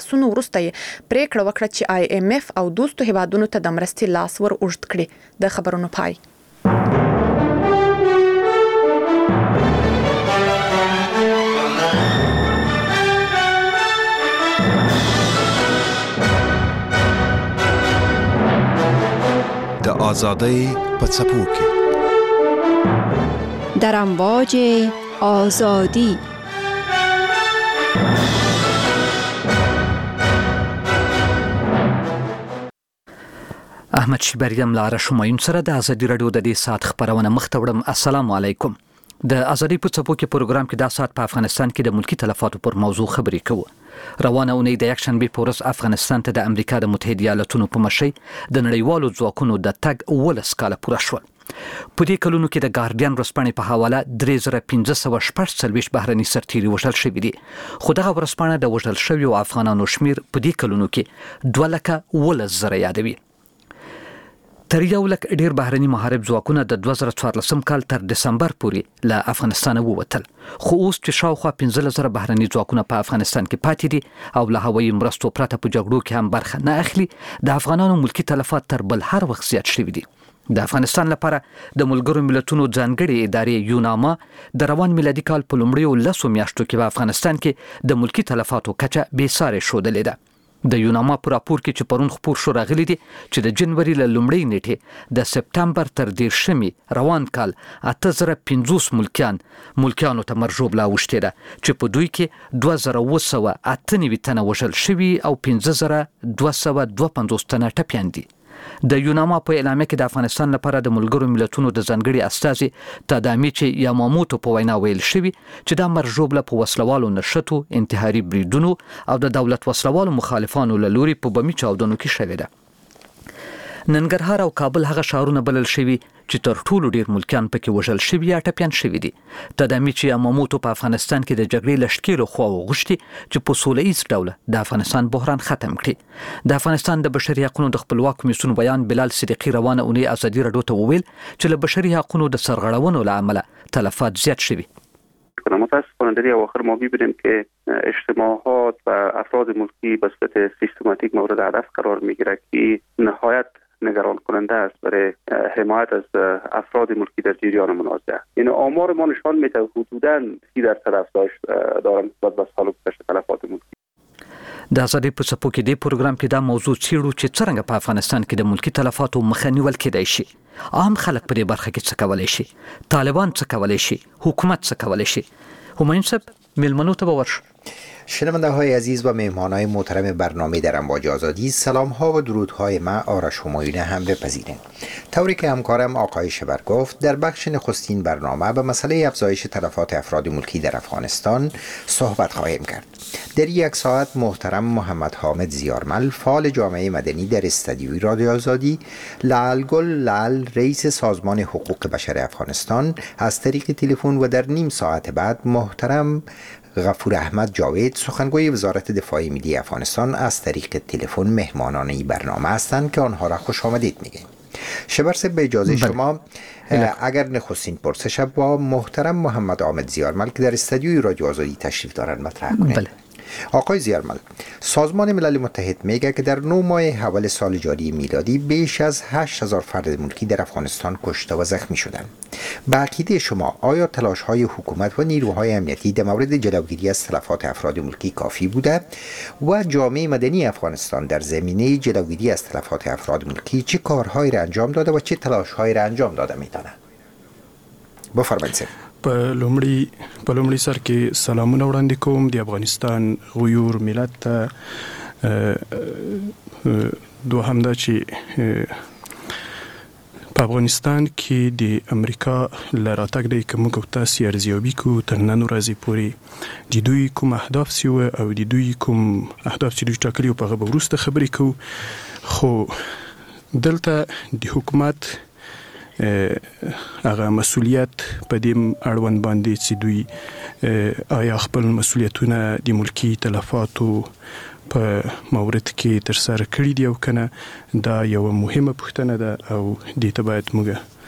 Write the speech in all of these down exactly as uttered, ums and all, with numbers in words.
بحثونو وروسته پریکړه وکړه چې آی ایم اف او دوستو هیوادونو ته د مرستې لاس ور اوږد کړي. د خبرونو پای. د آزادۍ په څپو کې در امواج آزادی. احمد شیبریم لاره شمایون سره د ازادي رادیو د دې سات خبرونه مخته وړم. السلام علیکم. د ازادي په څپو کې پروګرام کې د سات په افغانستان کې د ملکی تلفاتو پر موضوع خبرې کوو. روانه اونۍ د یکشنبه په ورځ افغانستان ته د امریکا د متحده ایالاتونو په مشرۍ د نړیوالو ځواکونو د تګ ولس کاله پوره شول. په دې کلونو کې د ګارډین ورځپاڼې په حواله درې زره پنځه سوه شپږ څلوېښت بهرني سرتیري وژل شوي دي، خو دغه ورځپاڼه د وژل شویو افغانانو شمیر په دې کلونو کې دوه لکه ولس زره یادوي. تر یو لک ډیر بهرني محارب ځواکونه د دوه زره څوارلسم کال تر دسمبر پورې له افغانستان ووتل، خو اوس چې شاوخوا پنځه زره بهرني ځواکونه په افغانستان کې پاتې دي او له هوایي مرستو پرته په جګړو کې هم برخه نه اخلي، د افغانانو ملکی تلفات تر بل هر وخت زیات شوي دي. د افغانستان لپاره د ملګرو ملتونو ځانګړي ادارې یوناما د روان میلادي کال په لومړیو لسو میاشتو کې په افغانستان کې د ملکی تلفاتو کچه بې سارې ښودلې ده. د یوناما په راپور کې چې پرون خپور شو راغلي دي چې د جنوري له لومړۍ نیټې د سپتمبر تر دېرشمې روان کال اته زره پنځوس ملکیان ملکیانو ته مرژوبله اوښتې ده چې په دوی کې دوه زره اوه سوه اته نوي تنه وژل شوي او پنځه زره دوه سوه دوه پنځوس تنه ټپیان دي. د یوناما په اعلامیه کې د افغانستان لپاره د ملګرو ملتونو د ځانګړي استازي تادامیچ یاماموتو په وینا ویل شوي چې دا مرژوبله په وسلوالو نښتو، انتحاري بریدونو او د دولت وسلوالو مخالفانو له لوري په بمي چاودنو کې شوې ده. ننګرهار او کابل هغه ښارونه بلل شوي چې تر ټولو ډیر ملکیان پکې وژل شوي یا ټپیان شوي دي. تادامیچ یاماموتو په افغانستان کې د جګړې له ښکېلو خواوو غوښتي چې په سوله ایز ډول د افغانستان بحران ختم کړي. د افغانستان د بشري حقوقو د خپلواک کمیسیون بیان بلال صدیقي روانه اونۍ ازادي رادیو ته وویل چې له بشري حقوقو د سرغړونو له امله تلفات زیات شوي. متاسفانه در اواخر ما می‌بینیم که اجتماعات و افراد ملکی به صورت سیستماتیک مورد هدف قرار می‌گیرد که نهایت نگران کننده است برای حمایت از افراد ملکی در جریان منازعه. این آمار ما نشان میده حدوداً سی درصد افزایش دارن نسبت به سال گذشته تلفات ملکی. د ازادي په څپو کې د پروګرام کې دا موضوع څیړو چې څنګه په افغانستان کې د ملکی تلفاتو مخه نیول کېدای شي. عام خلک په دې برخه کې څه کولای شي؟ طالبان څه کولای شي؟ حکومت څه کولای شي؟ همایون صاحب میلمنو ته باور شنونده های عزیز و مهمان های محترم برنامه در امواج آزادی، سلام ها و درود های من آرش همایون هم بپذیرید. طوری که همکارم آقای شبر گفت، در بخش نخستین برنامه به مسئله افزایش تلفات افراد ملکی در افغانستان صحبت خواهیم کرد. در یک ساعت محترم محمد حامد زیارمل، فعال جامعه مدنی در استدیوی رادیو آزادی، لعل گل لعل رئیس سازمان حقوق بشر افغانستان از طریق تلفن و در نیم ساعت بعد محترم غفور احمد جاوید، سخنگوی وزارت دفاع ملی افغانستان، از طریق تلفن مهمانان این برنامه هستند که آنها را خوش آمدید میگیم. شبرس به اجازه بله. شما اگر نخستین پرسش با محترم محمد حامد زیارمل که در استودیوی رادیو آزادی تشریف دارند مطرح کنید. بله. آقای زیارمل، سازمان ملل متحد میگه که در نه ماه اول سال جاری میلادی بیش از هشت هزار فرد ملکی در افغانستان کشته و زخمی شدند. به عقیده شما آیا تلاش های حکومت و نیروهای امنیتی در مورد جلوگیری از تلفات افراد ملکی کافی بوده و جامعه مدنی افغانستان در زمینه جلوگیری از تلفات افراد ملکی چه کارهایی را انجام داده و چه تلاشهایی را انجام داده میتونه؟ بفرمایید. په لومړي په لومړي سر کې سلامونه وړاندې کوم د افغانستان غیور ملت ته. دوهم دا چې په افغانستان کې د امریکا له راتګ دی که موږ او تاسې ارزیابي کوو تر نن ورځې پورې د دوی کوم اهداف چې وه او د دوی کوم اهداف چې دوی ټاکلي وو په هغه به وروسته خبرې کوو. خو دلته د حکومت هغه مسؤلیت په دې اړوند باندې چې دوی آیا خپل مسؤلیتونه د ملکی تلفاتو په مورد کې ترسره کړي دي او کنه، دا یو مهمه پوښتنه ده او دې ته باید موږ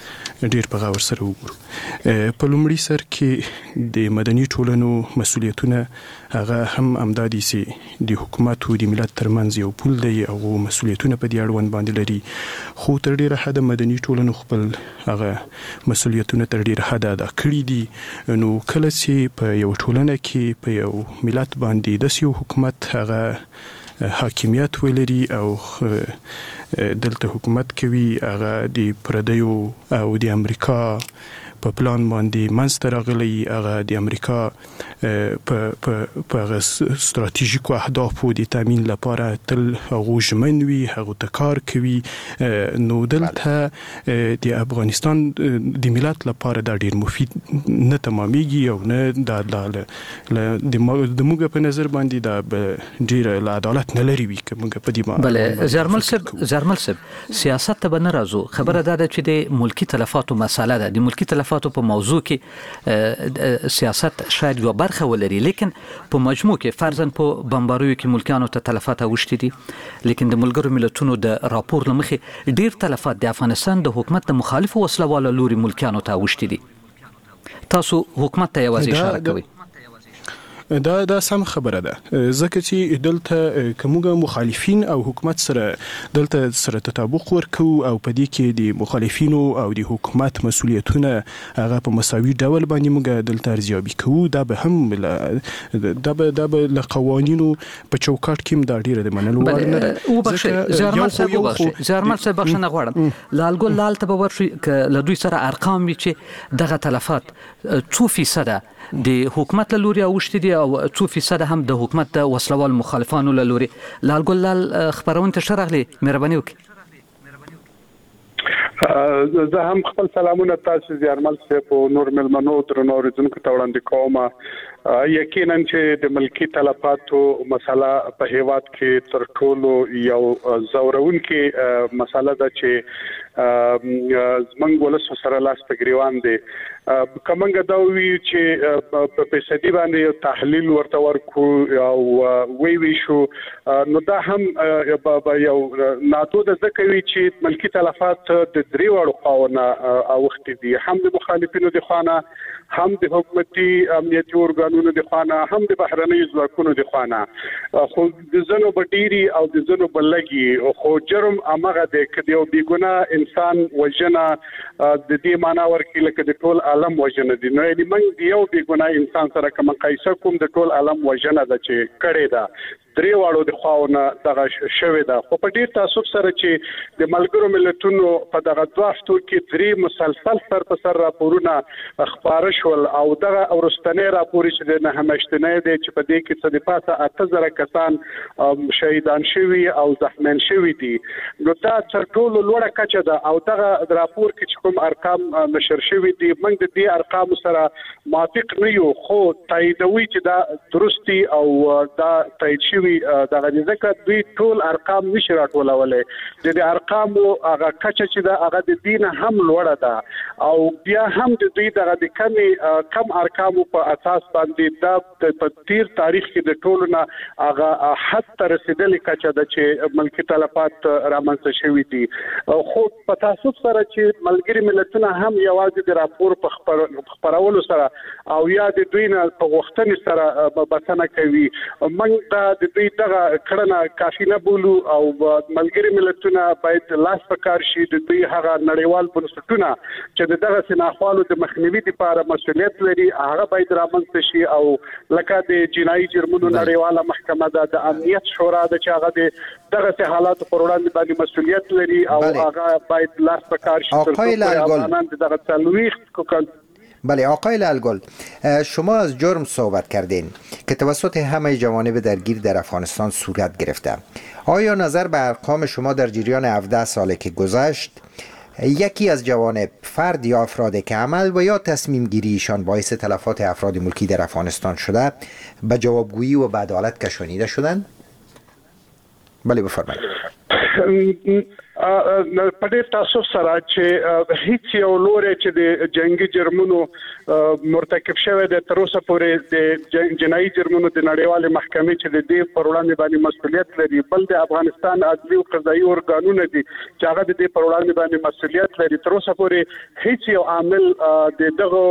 ډیر په غور سره وګورو. په لومړي سر کې د مدني ټولنو مسولیتونه هغه هم امدادي سي د حکومت او د ملت ترمنځ یو پول دی او مسولیتونه په دې اړوند باندې لري، خو تر ډیره حد مدني ټولنو خپل هغه مسولیتونه تر ډیره حد ادا کړی دي. نو کله چې په یو ټولنه کې په یو ملت باندې د یو حکومت هغه حاکمیت ولري او دلته حکومت کوي هغه د پردیو او د امریکا په پلان باندې منځته راغلی، هغه د امریکا په په ستراتیژیکو اهدافو د تامین لپاره تل هغه ژمن وي، هغه ته کار کوي. نو دلته د افغانستان د ملت لپاره دا ډیر مفید نه تمامېږي او نه د د موږ په نظر باندې دا ډیر عدالت نه لري وي که موږ په دې باندې. بله جرمل صاحب جرمل صاحب سیاست ته به نه راځو، خبره دا ده چې د ملکی تلفاتو مساله ده. د ملکی تلفاتو په موضوع کې سیاست شاید یو برخه ولري، لیکن په مجموع کې فرضاً په بمباریو کې ملکیانو ته تلفات اوښتي دي، لیکن د ملګرو ملتونو د راپور له مخې ډیر تلفات د افغانستان د حکومت د مخالفو وسلوالو لوري ملکیانو ته اوښتي دي. تاسو حکومت ته یوازې اشاره کوئ. دا دا سم خبره ده، ځکه چې دلته کومه مخالفین او حکومت سره دلته سره تطابق ورکو او په دې کې د مخالفینو او د حکومت مسولیتونه هغه په مساوي ډول باندې موږ دلته ارزیابي کوو. دا به هم دا به دا به له قوانینو په چوکاټ کې دا ډیره د منلو وړ نه ده. او بخښه جرمل صاحب وبخښه جرمل صاحب بخښنه غواړم، لالګل لال ته به ورشي ک له دوی سره ارقام وي چې دغه تلفات څو فیصده د حکومت له لوري اوښتي دي او څو فیصد هم د حکومت د وسلوال مخالفانو له لوري. لالګل لال خبرونه ته شرغلي مهرباني وکړئ. زه هم خپل سلامونه تاسو زیارمل صاحب او نور ملمنو درنو اوریدونکو ته وړاندې کوم. یقینا چې د ملکی تلفاتو مسله په هیواد کې تر ټولو یو زورونکي مسله ده چې زمنګ ولس سره لاس په ګریوان دي. کومنګ دا وی چې په فیصدي باندې یو تحلیل ورته ورکو او وی وی شو، نو دا هم یو ناتو د ځکوي چې ملکی تلفات د درې وړو خواونه اوښتي دي، هم د مخالفینو د خوانه، هم د حکومتي امنیتي ارګانونو د خوانه، هم د بهرنیو ځواکونو د خوانه. خو د زنو بډيري او د زنو بلګي خو جرم امغه د کډیو بیګونه انسان وجنه د دې معنا ورکړي لکه د ټول عالم وجنه دي. نو یعنی موږ یو بیګونه انسان سره کوم قایسه کوم د ټول عالم وجنه ده چې کړي ده. درې واړو د خواونه دغه شوې ده. خو په ډیر تاسو سره چې د ملګرو ملتونو په دغه دوه هفتو کې درې مسلسل سر په سر راپورونه خبره شول او دغه ورستنی راپور چې د نه همشتنه دي چې په دې کې څه د پاسه اته زره کسان شهیدان شوي او زخمیان شوي دي. نو دا تر ټولو لوړه کچه ده او دغه راپور کې چې کوم ارقام نشر شوي دي موږ د دې ارقام سره موافق نه یو، خو تاییدوي چې دا درستی او دا تایید شوي دغه ځکه دوی ټول ارقام نشي راټولولای. د دې ارقامو هغه کچه چې دا هغه د دین هم لوړه ده او بیا هم د دوی دغه د کمی کم ارقامو په اساس باندې دا په تیر تاریخ کې د ټولو نه هغه حد ته رسیدلې کچه ده چې ملکی تلفات رامنځته شوي دي. خو په تاسو سره چې ملګری ملتونه هم یوازې د راپور په خبرولو سره او یا د دوی نه په غوښتنې سره بسنه کوي، موږ دا د دوی دغه کړنه کافي نه بولو او ملګری ملتونه باید لاس په کار شي د دوی هغه نړیوال بنسټونه چې دغه سناخوالو د مخنیوي لپاره مسؤلیت لري هغه باید رامنځته شي او لکه د جنایي جرمونو نړیواله محکمه ده، د امنیت شورا ده چې هغه د دغه حالات پر وړاندې باندې مسؤلیت لري او هغه باید لاس په کار شي. آقای لالگل دغه تلويخ بله آقای لالگل، شما از جرم صحبت کردین که توسط همه جوانب درگیر در افغانستان صورت گرفته. آیا نظر به ارقام شما در جریان هفده ساله که گذشت یکی از جوانب فرد یا افرادی که عمل و یا تصمیم گیریشان باعث تلفات افراد ملکی در افغانستان شده به جوابگویی و به عدالت کشانیده شدند؟ بله بفرمایید. په دې تاسو سره چې هیڅ یو لوري چې د جنگي جرمونو مرتکب شوی د تر اوسه پورې د جنایي جرمونو د نړیوالې محکمې چې د دې پر وړاندې باندې مسؤلیت لري، بل د افغانستان عدلي او قضایي ارګانونه دي چې هغه د دې پر وړاندې باندې مسؤلیت لري. تر اوسه پورې هیڅ یو عامل د دغه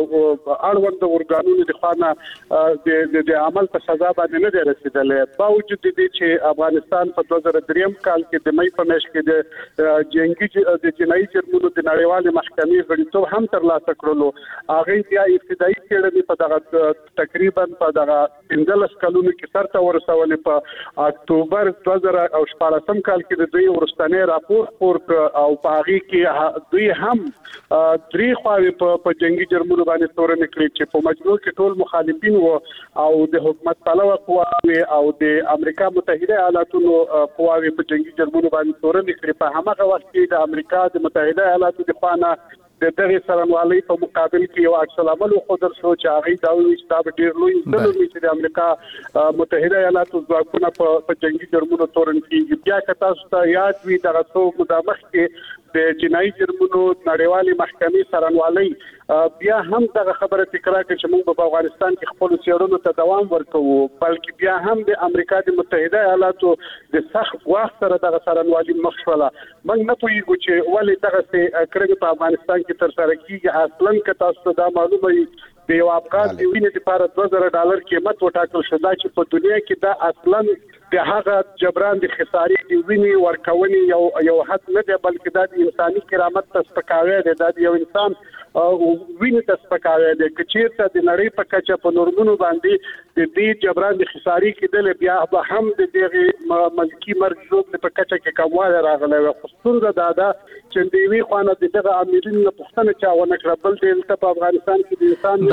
اړوند ارګانونو د خانه د عمل په سزا باندې نه دی رسیدلی، باوجود دې چې افغانستان په دوه زره درې کال کې د مې په میاشت کې د جنگي د جنایي جرمونو د نړیوالې محکمې غړیتوب هم ترلاسه کړلو. هغه بیا ابتدایي څېړنې په دغه تقریبا په دغه پنځلس کلونو کې سرته ورسولې. په اکتوبر دوه زره او شپاړسم کال کې د دوی وروستنی راپور خپور او په هغې کې دوی هم درې خواوې په جنگي جرمونو باندې تورنې کړې چې په مجموع کې ټول مخالفین وو او د حکومت پلوه قواوې او د امریکا متحده ایالاتونو قواوې په جنگي جرمونو باندې تورنې کړې. په هماغه وخت کې د امریکا د متحده ایالاتو د خوا نه د دغه سرنوالۍ په مقابل کې یو عکس العمل وښودل شو چې هغه دا وایي چې دا به ډېر لوی ظلم وي چې د امریکا متحده ایالاتو ځواکونه په جنگي جرمونو تورن کېږي. بیا که تاسو ته یاد وي دغه څو موده مخکې د جنایي جرمونو نړیوالې محکمې سرنوالۍ بیا هم دغه خبره تکرار کړي چې موږ په افغانستان کې خپل څېړنو ته دوام ورکوو، بلکې بیا هم د امریکا د متحده ایالاتو د سخت ګواښ سره دغه سرنوالي مخ شوله. موږ نه پوهېږو چې ولې دغسې کړنې په افغانستان کې ترسره کېږي. اصلاً که تاسو ته دا معلومه وي د یو افغان د وینې لپاره دوه زره ډالر قیمت وټاکل شو، دا چې په دنیا کې دا اصلاً د هغه جبران د خسارې د وینې ورکونې یو یو حد نه دی، بلکې دا د انساني کرامت ته سپکاوی دی، دا د یو انسان وینې ته سپکاوی دی. که چېرته د نړۍ په کچه په نورمونو باندې د دې جبران د خسارې کېدل، بیا به هم د دغې ملکي مرګ ژوبلې په کچه کې کموالی راغلی وي. خو ستونزه دا ده چې د یوې خوا نه د دغه امرونو نه پوښتنه چا ونه کړه، بل دلته په افغانستان کې د انسان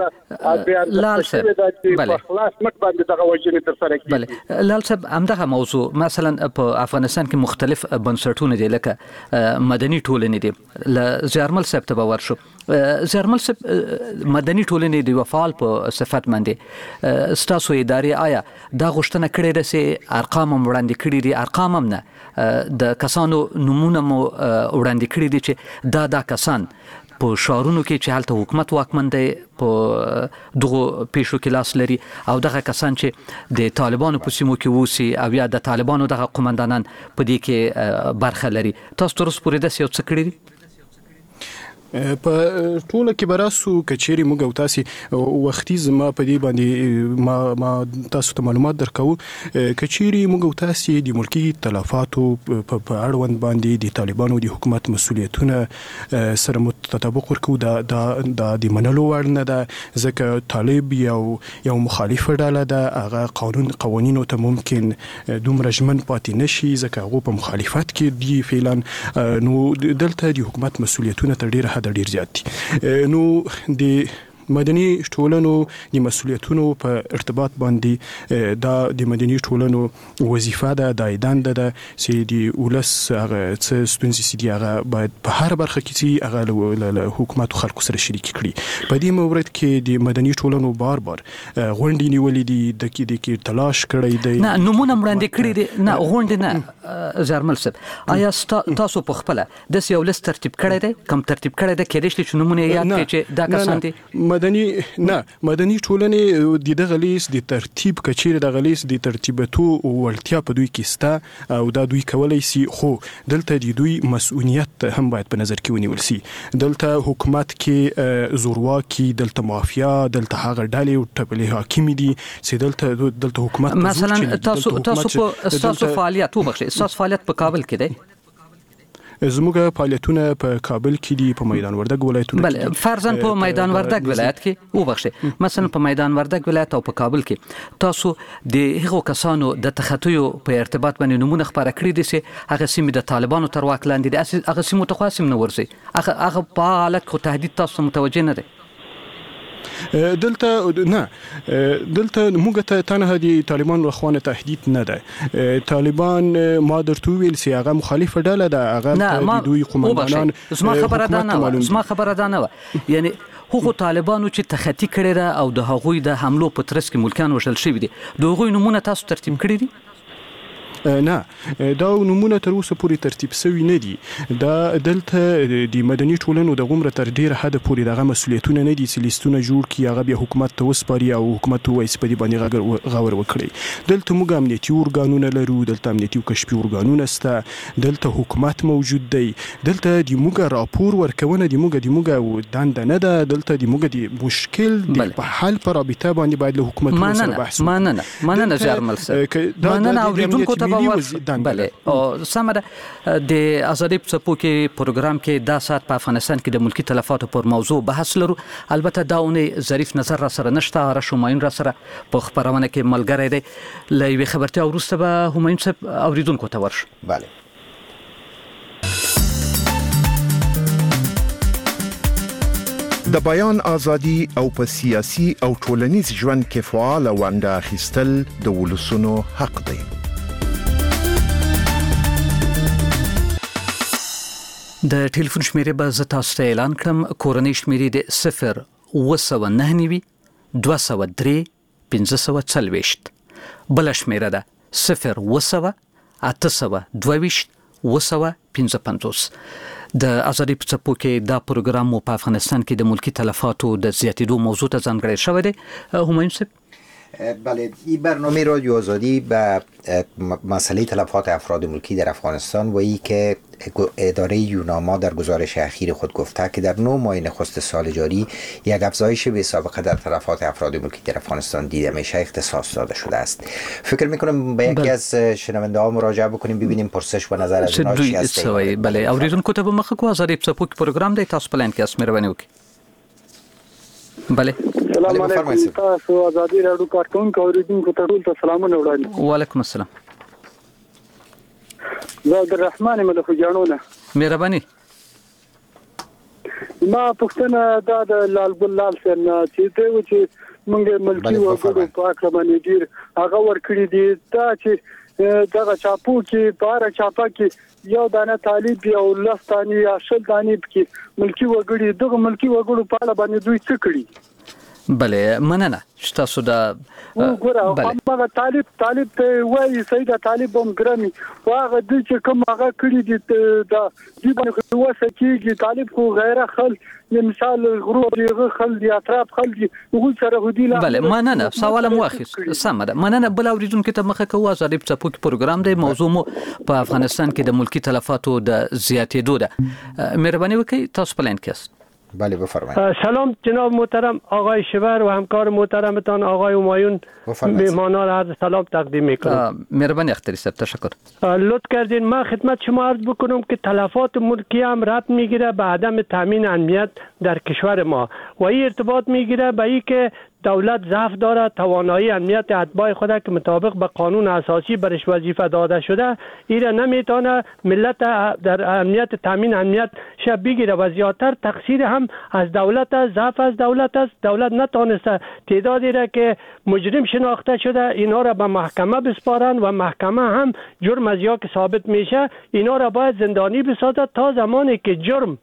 لال صاحب په خلاص مټ باندې دغه وژنې ترسره کېږي. لال صاحب همدغه موضوع مثلا په افغانستان کې مختلف بنسټونه دي لکه مدني ټولنې دي. ل زیارمل صاحب ته به ورشو. زیارمل صاحب مدني ټولنې د وفعال په صفت باندې ستاسو ادارې آیا دا غوښتنه کړې ده چې ارقام هم وړاندې کړي دي، ارقام هم نه د کسانو نمونه مو وړاندې کړي دي چې دا دا کسان په شهرونو کې چې هلته حکومت واکمن دی په دغه پیښو کې لاس لري او دغه کسان چې د طالبانو په سیمو کې اوسي او یا د طالبانو دغه قومندانان په دې کې برخه لري. تاسو تر اوسه پورې داسې یو څه کړي دي؟ په ټوله کې براسو کچېری موږ او تاسو وختي زما په دې باندې ما ما تاسو ته معلومات درکو. کچېری موږ او تاسو د ملکی تلفاتو په اړوند باندې د طالبانو د حکومت مسولیتونه سره متطابق ورکو دا د د منلو وړ نه ده، ځکه طالب یو یو مخالف ډله ده، هغه قانون قوانینو ته ممکن دومره ژمن پاتې نشي ځکه هغه په مخالفت کې دی فعلا. نو دلته د حکومت مسولیتونه تر ډیره د ډیر زیات دي. نو د مدني ټولنو د مسولیتونو په ارتباط باندې دا د مدني ټولنو وظیفه ده، د دنده ده چې د ولس هغه څه ستونزې سي دي هغه باید په هر برخه کې چې هغه له حکومت او خلکو سره شریک کړي. په دې مورد کې د مدني ټولنو بار بار غونډې نیولې دي، د کې د کې تلاش کړی دی، نه نمونه وړاندې کړي دي، نه غونډې نه. زرمل صاحب آیا تاسو په خپل د یو لست ترتیب کړی دی، کوم ترتیب کړی دی کې رښتیا چې نمونه یاد کړي چې دا کسان دي؟ مدني نه مدني ټولنې د دغه لیست د ترتیب کچېره د غلیس د ترتیباتو ولټیا په دوی کې ستا او دا دوی کولای سي، خو دلته د دوی مسؤلیت هم باید په نظر کې ونیول سي. دلته حکومت کې زورواکي، دلته مافیا، دلته هغه ډلې او ټپلې حاکم دي چې دلته دلته حکومت مثلا تاسو تاسو په تاسو فعالیت وبخښئ تاسو فعالیت په کابل کې دی؟ زموږ فعالیتونه په کابل کې دي، په میدان وردګ ولایتونو کې. بله فرضاً په میدان وردګ ولایت کې وبخښئ مثلا په میدان وردګ ولایت او په کابل کې تاسو د هغو کسانو د تخطیو په ارتباط باندې نمونه خپاره کړي دي چې هغه سیمې د طالبانو تر واک لاندې دي، هغه سیمو ته خو هم نه ورځي، هغه هغه په حالت خو تهدید تاسو متوجه نه دی؟ دلته نه دلته موږ ته تنها د طالبان لخوا تهدید نه ده. طالبان ما درته ویل چې هغه مخالف ډله ده، هغه د دوی قومندانان زما خبره ده نه زما خبره ده نه یعنی هغو طالبانو چې تخطی کړی ده او د هغوی د حملو په ترڅ کې ملکیان وژل شوي دي، د هغوی نمونه تاسو ترتیب کړي دي؟ نه دا نمونه تر اوسه پورې ترتیب شوی نه دي. دا دلته د مدني ټولنو د غومره تر ډیره حد پورې دغه مسولیتونه نه دي چې لیستونه جوړ کړي، هغه بیا حکومت ته وسپاري او حکومت وایي چې په دې باندې غور وکړي. دلته موږ امنیتي ارګانونه لرو، دلته امنیتي او کشفي ارګانونه شته، دلته حکومت موجود دی، دلته د موږ راپور ورکونه د موږ د موږ دنده نه ده، دلته د موږ د مشکل د په حل پر رابطه باندې باید له حکومت سره بحث وکړو. مننه مننه جرمل سره مننه اوریدونکو ته به بله او سمره د ازادي په څپو کې پروګرام کې دا سات په افغانستان کې د ملکی تلفاتو پر موضوع بحث لرو. البته دا اونې ظریف نظر را سره نشته، را شوماین را سره په خبرونه کې ملګری دی. لوي خبرتي اوروسته به هماین صاحب اوریدونکو ته ورش. بله د بیان ازادي او په سیاسي او ټولنیز ژوند کې فعال ونډه اخیستل د ولسونو حق دی. د ټلیفون شمیرې به زه تاسو ته اعلان کړم. کورنۍ شمیرې د صفر اوه سوه نهه نوي دوه سوه درې پنځه سوه څلوېښت، بله شمیره ده صفر اوه سوه اته سوه دوه ویشت اوه سوه پنځه پنځوس. د ازادي په څپو کې دا پروګرام مو په افغانستان کې د ملکی تلفاتو د زیاتېدو موضوع ته ځانګړی شوی دی. هماین صاحب بله، این برنامه رادیو آزادی به مسئله تلفات افراد ملکی در افغانستان و ای که اداره یوناما در گزارش اخیر خود گفته که در نه ماه نخست سال جاری یک افزایش بی سابقه در تلفات افراد ملکی در افغانستان دیده میشه اختصاص داده شده است. فکر میکنم به یکی از شنونده ها مراجعه بکنیم ببینیم پرسش و نظر از اونها چی هست. بله اوریدونکو ته به مخه کو ازادي په څپو کې پروګرام دی، تاسو پلان کې اس مهرباني وکړئ. بله سلام علیکم، تاسو ازادي رادیو کارکونکو اوریدونکو ته ټول سلامونه وړاندې. وعلیکم السلام. زه عبدالرحمن ملک جانونه مهرباني. ما پښتنه دا د لال ګل لال سن چې ته و چې موږ ملکی وګړو په اړه باندې ډیر هغه ورکړي دي دا چې دا چاپو کې بار چاپا کې یو دانه طالب یو لستانی یا شل دانی کې ملکی وګړي دغه ملکی وګړو په اړه باندې دوی څه کړي. بله مننه تاسو دا وګوره هغه طالب طالب ته وایي سید طالب هم ګرامي واغه د چې کوم هغه کړی دي دا دی باندې وسه کیږي طالب کو غیره خل مثال غروب یغه خل دی اطراف خل دی وګ سره هدي لا. بله مننه سوال مو اخیست سم ده. مننه بل اوریدونکو ته مخه کوه. ازادي په څپو کې پروګرام دی، موضوع مو په افغانستان کې د ملکی تلفاتو د زیاتېدو ده. مهرباني وکړئ تاسو پلان کې. بله بفرمایید. سلام جناب محترم آقای شبر و همکار محترمتان آقای همایون، مهمانان را عرض سلام تقدیم میکنم. مهربانی اختری صاحب تشکر. لطف کردین من خدمت شما عرض بکنم که تلفات ملکی هم ربط میگیره به عدم تامین امنیت در کشور ما و این ارتباط میگیره به این که دولت ضعف داره توانایی امنیت اتباع خود که مطابق به قانون اساسی برش وظیفه داده شده ایره نمیتونه ملت در امنیت تامین امنیت شب بگیره و زیادتر تقصیر هم از دولت است، ضعف از دولت است. دولت نتونسته تعدادی را که مجرم شناخته شده اینا را به محکمه بسپارن و محکمه هم جرم از یا که ثابت میشه اینا را باید زندانی بسازد تا زمانی که جرم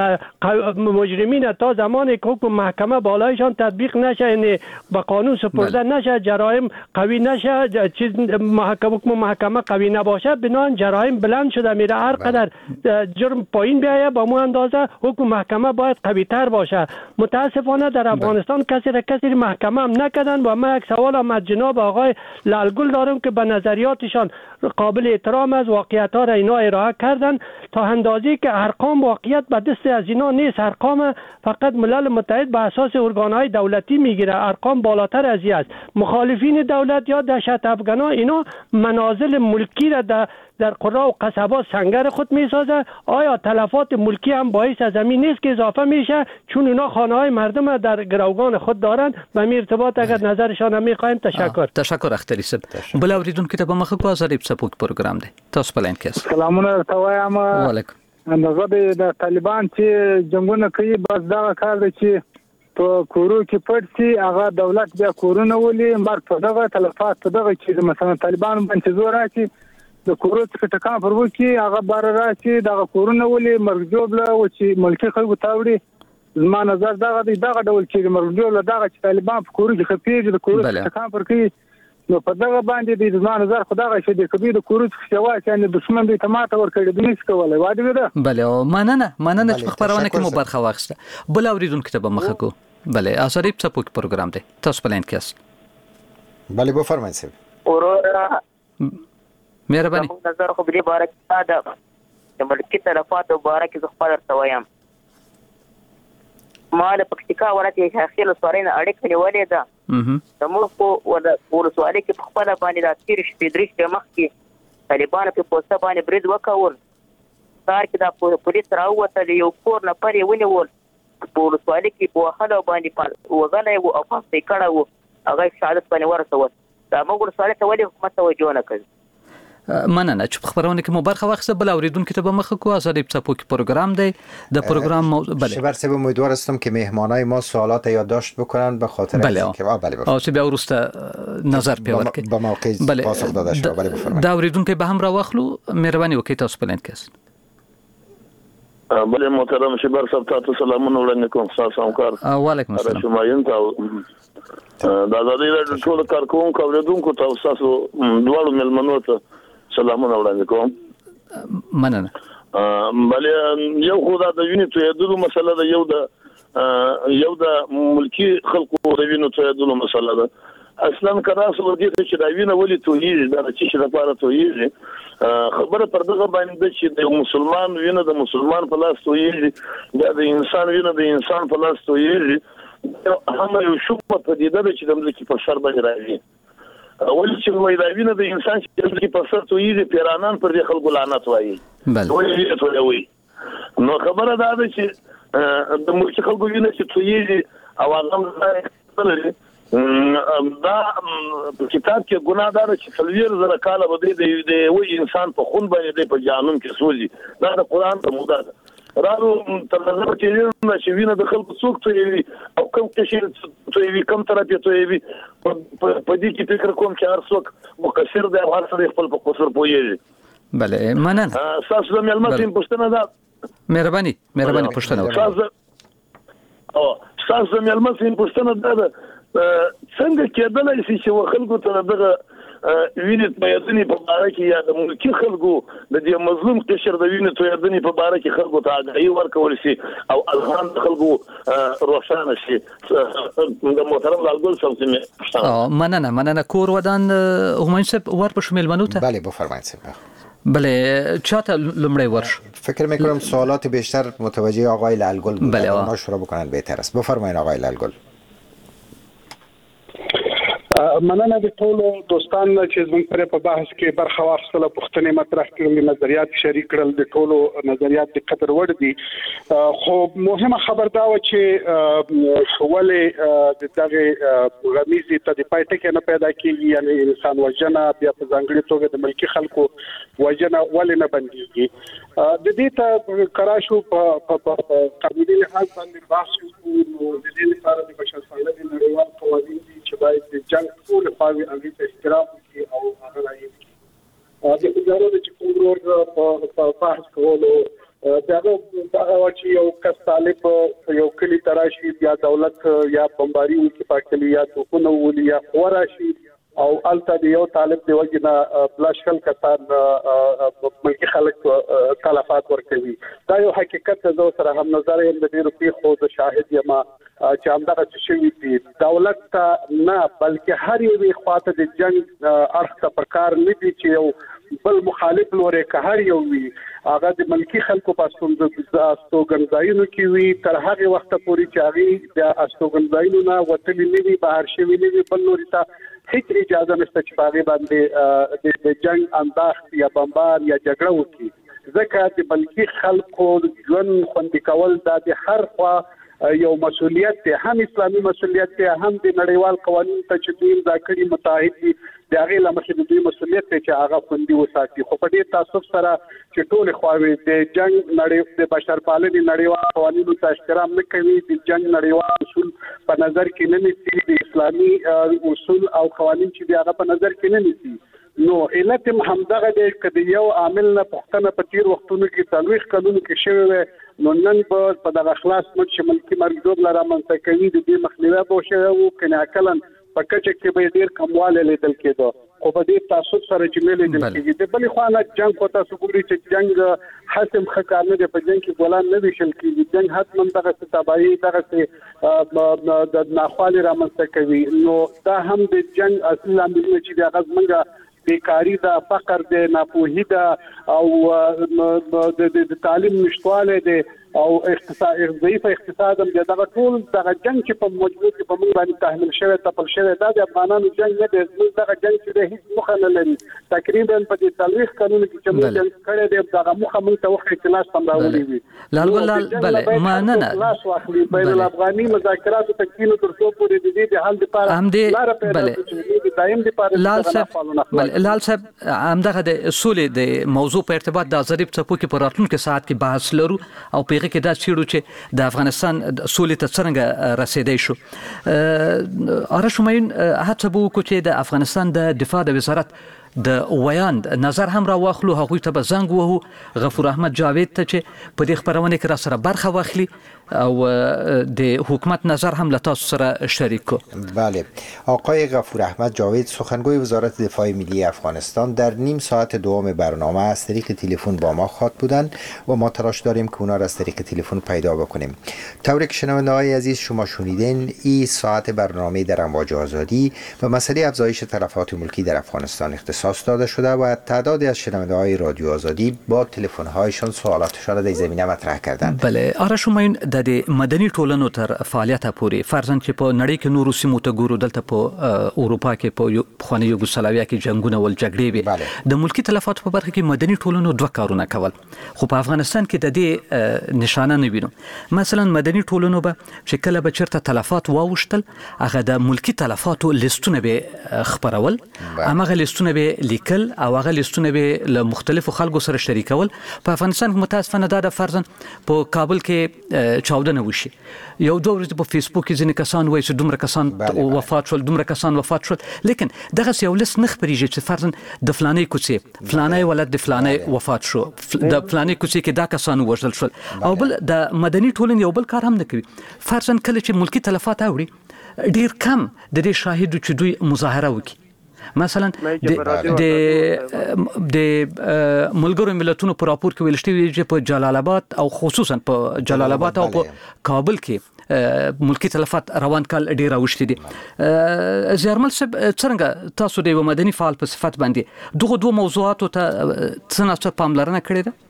مجرمین تا زمانی که حکم محکمه بالایشان تطبیق نشه، یعنی با قانون سپرده نشه، جرایم قوی نشه، چیز محکمه حکم محکمه قوی نباشه، بنان جرایم بلند شده میره. هر قدر جرم پایین بیایه با مو اندازه حکم محکمه باید قوی تر باشه. متاسفانه در افغانستان کسی را کسی محکمه هم نکردن و من یک سوال هم از جناب آقای لالگل دارم که به نظریاتشان قابل احترام است. واقعیت ها را اینا ارائه کردن تا اندازی که ارقام واقعیت به دست از اینا نیست. ارقام فقط ملل متحد به اساس ارگانهای دولتی میگیره، ارقام بالاتر از این است. مخالفین دولت یا دهشت افغانان اینا منازل ملکی را در در قرا و قصبات سنگر خود میسازه. آیا تلفات ملکی هم باعث از زمین نیست که اضافه میشه چون اونا خانه های مردم در گروگان خود دارند؟ به می ارتباط اگر نظرشان هم میخوایم. تشکر. تشکر اختری صاحب. بل اوریدون که به مخه کو ازادي په څپو کې پروګرام دی. تاسو پلان کې. سلامونه توایم. وعلیکم. هغه د طالبان چې جنگونه کوي بس دا کار دی چې په کورو کې پټ سي هغه دولت بیا کورونه ولي مرګ په دغه تلفات په دغه چې مثلا طالبان باندې زور راځي د کورو څخه ټکان پر وکی هغه بار راځي دغه کورونه ولي مرګ جوړ او چې ملکی خلکو تاوړي. زما نظر دغه دی دغه ډول چې مرګ جوړ دغه چې طالبان په کورو کې خپېږي د کورو ټکان پر کوي نو په دغه باندې د ځوان نظر خدای چې د کبیر کوروج سیوا چې د دشمن د تماته ور کړی د نس کولای واده ده. بله مننه مننه چې خبرونه کې مو برخه واخیسته. بل اوریدونکو ته به مخه کو. بله آزادی څپوک پروګرام دی تاسو پلان کې. بله بفرمایئ سر. اورورا مهرباني. نظر خو به بارک ساده د ملکی طرفات مبارک ز خپل ترتویم. مال پکتیکا ورته شاخیل سوارینه اړیکه نیولې ده. د مو په ور ورسواله کې په خپل باندې د تیر شپې درې شپې مخکې طالبان په پوسټ باندې برید وکول. سار کې د پولیس راوته یو کور نه پرې ونیول. په ورسواله کې په خاله باندې وغلې او افاصې کړه وو. هغه شهادت باندې ورسول. دا موږ ورسواله ته ولې حکومت توجه نه کوي. مننه چې خبرونه کې مو برخه واخیسته. بل اوریدونکو ته به مخه کو. آزادی څپوک پروګرام دی د پروګرام موضوع. بله شبر صاحب امیدوار هستم که مهمانای ما سوالات یادداشت بکنن به خاطر بله اینکه بله او چې بیا ورسته نظر پیور کړي به موقع پاسخ داده شو. بله بفرمایئ. دا اوریدونکو به هم را واخلو. مهرباني وکړئ تاسو پلان کې. بله محترم شبر صاحب تاسو سلامونه وړاندې کوم. تاسو همکار وعلیکم السلام شمایون ته د آزادی راډیو ټول کارکونکو اوریدونکو ته تاسو دواړو ملمنو ته سلامونه وړاندې کوم. مننه. بله یو خو دا د وینې تویدلو مسله ده. یو د یو د ملکی خلکو د وینې تویدلو مسله ده. اصلا کراس ورته چې دا وینه ولې تویږي دا چې لپاره تویږي خبره پر دغه باندې چې د مسلمان وینه د مسلمان په لاس تویږي دا د انسان وینه د انسان په لاس تویږي. هم یو شوبه پدیده ده چې د ملکی په سر باندې راځي. ولې چې وای دا وینه د انسان چې د ملکی په سر تویږي پیرانان پر دې خلکو لعنت وایي. ولې ته وایي نو خبره دا ده چې د ملکی خلکو وینه چې تویږي او هغه دا کتاب کې ګناهدار چې څلویر زره کاله بده دی وي انسان په خون باندې په جهنم کې سوځي. دا د قران ته موده ده. رالو تر نظر کې چې وینه د خلکو څوک تویوي او کوم څه تویوي کوم طرف یې تویوي په دې کې فکر کوم چې هر څوک مقصر دی او هر څوک خپل په قصور پوهیږي. بله مننه. تاسو د ملمتین پښتنه ده. مهرباني مهرباني پښتنه وکړئ. او تاسو د ملمتین پښتنه ده څنګه کېدلای شي چې خلکو ته دغه وینې تویدنې په باره کې یا د ملکي خلکو د دې مظلوم قشر د وینې تویدنې په باره کې خلکو ته آګاهي ورکول شي او اذهان د خلکو روښانه شي. د محترم لالګل صاحب اه مننه مننه. کور ودان همایون صاحب ور په شمال منو ته. بله بفرمایید صاحب. بله چاته لمړی ورش. فکر میکنم سوالات بیشتر متوجه آقای لالگل بود. بله ما شروع بکنن بهتر است. بفرمایید آقای لالگل. مننه د ټولو دوستانو چې زموږ پر په بحث کې برخه واخیستله پوښتنې مطرح کړل نظریات شریک کړل د ټولو نظریات د قدر وړ دي. خو مهمه خبر دا و چې ولې د دغه غمیزي ته د پای ټکی نه پیدا کیږي یعنی انسان وژنه بیا په ځانګړي توګه د ملکی خلکو وژنه ولې نه بنديږي. د دې ته کراشو په قانوني لحاظ باندې بحث وکړو. د دې لپاره د بشرپالنې نړیوال قوانین چې باید د جنگ ټول خواوې هغه ته احترام وکړي او هغه راځي. د ادارو د چکور په بحث کولو داغه داغه چې یو کس طالب یو کلی تراشي بیا دولت یا بمباری وکي پاکلی یا توونه ولي یا خوراشي او الته د یو طالب دی وجنه بلاشل کتان ملکی خلک تلفات ورکوي. دا یو حقیقت زه سره هم نظر یم د دې روپی خو د شاهد یم چې همدغه څه شوي دي. دولت ته نه بلکې هر یوې خواته د جنگ اړخ ته پکار نه دي چې یو بل مخالف لوري که هر یو وي هغه د ملکی خلکو په استوګنځایونو کې وي تر هغه وخت پورې چې هغه د استوګنځایونو نه وتلی نه وي بهر شوي نه وي بل لوري ته هیڅ اجازه نشته چې هغه باندې د جنگ انداز یا بمبار یا جګړه وکړي. ځکه د ملکی خلکو ژوند خوندي کول د هر خوا یو مسؤلیت دی، هم اسلامي مسؤلیت دی هم د نړیوال قوانینو ته چې دوی امضا کړي متحد دي د هغې له مخې د دوی مسؤلیت دی چې هغه خوندي وساتي. خو په ډېر تاسف سره چې ټولې خواوې د جنگ نړۍ د بشرپالنې نړیوال قوانینو ته احترام نه کوي، د جنگ نړیوال اصول په نظر کې نه نیسي، د اسلامي اصول او قوانین چې دی هغه په نظر کې نه نیسي. نو علت هم همدغه دی که د یو عامل نه پوښتنه په تیر وختونو کې څلوېښت کلونو کې شوې وی نو نن به په دغه خلاص مټ چې ملکي مرګدوب له رامنځته کوي د دې مخنیوی به شوی و که ناکلا په کچه کې به ډیر کمواله لیدل کېدو خو په دې تعصب سره چې ملي دل کېږي د بلې خوانه جنگ کو تاسو ګورئ چې جنگ حسم خکار نه دی په جنگ کې ګولان نه ویشل کېږي جنگ حتما دغه تباہي دغه د ناخوالي رامنځته کوي نو دا هم د جنگ اصلي لامل چې د غزمنګ بیکاری دا فقر دی ناپوهي دا او د تعلیم نشټواله دی او اقتصاد ضعیف اقتصاد هم دغه ټول دغه جنگ چې په موجود کې په موږ باندې تحمیل شوی تپل شوی دا د افغانانو جنگ نه دی دغه جنگ چې د هیڅ مخه نه لري تقریبا په دې تاریخ قانون کې چې موږ جنگ کړی دی دغه مخه موږ ته وخت اختلاف هم راوړي وي لال ولال بله ما نه نه لاس واخلي بین الافغاني مذاکرات تکینو تر څو پورې د دې د حل لپاره هم دې بله دایم لپاره لال صاحب بله لال صاحب همدغه د اصول د موضوع په ارتباط د ازادي څپو کې په راتلونکي ساعت کې بحث لرو او په کې دا چیرو چې د افغانستان سولې ته څنګه رسیدای شو آرش شمایون هڅه وکړو چې د افغانستان د دفاع د وزارت د ویاند نظر هم را واخلو هغوی ته به زنګ وهو غفور احمد جاوید ته چې په دې خبرونه کې را سره برخه واخلي او د حکومت نظر هم له تاسو سره شریک کو. بله آقای غفور احمد جاوید سخنگوی وزارت دفاع ملی افغانستان در نیم ساعت دوم برنامه از طریق تلفن با ما خاط بودند و ما تلاش داریم که اونا را از طریق تلفن پیدا بکنیم. طوری که شنونده های عزیز شما شنیدین این ساعت برنامه در امواج آزادی و مسئله افزایش تلفات ملکی در افغانستان اختصاص داده شده و تعدادی از شنونده های رادیو آزادی با تلفن هایشان سوالاتشان را در زمینه مطرح کردند. بله آرش شمایون د مدني ټولنو تر فعالیت پورې فرضاً چې په نړۍ کې نورو سیمو ته ګورو دلته په اروپا کې په پخواني یوګوسلاویا کې جنگونه ول جګړې وي د ملکی تلفاتو په برخه کې مدني ټولنو دوه کارونه کول خو په افغانستان کې د دې نشانه نه وینو مثلا مدني ټولنو به چې کله به چیرته تلفات واوښتل هغه د ملکی تلفاتو لیستونه به خبرول هغه لیستونه به لیکل او هغه لیستونه به له مختلفو خلکو سره شریکول په افغانستان کې متاسفانه دا د فرضاً په کابل کې چاودنه وشي یو دوه ورځې په فیسبوک کې ځینې کسان وایي چې دومره کسان وفات شول دومره کسان وفات شول لیکن دغه یو لس نه خبرېږي چې فرضاً د فلاني کوڅې فلاني ولد د فلاني وفات شو د فلاني کوڅې کې دا کسان وژل شول او بل د مدني ټولنې یو بل کار هم نه کوي فرضاً کله چې ملکی تلفات اوري ډیر کم د دې شاهد چې دوی مظاهره وکړي مثلا د د ملګرو ملتونو په راپور کې ویل شوی چې په جلال آباد او خصوصا په جلال آباد او په کابل کې ملکی تلفات روان کال ډیر اوښتي دي زیرمل صاحب څنګه تاسو د مدني فعال په صفت باندې دغه دوه موضوعاتو ته څنګه پاملرنه کړې ده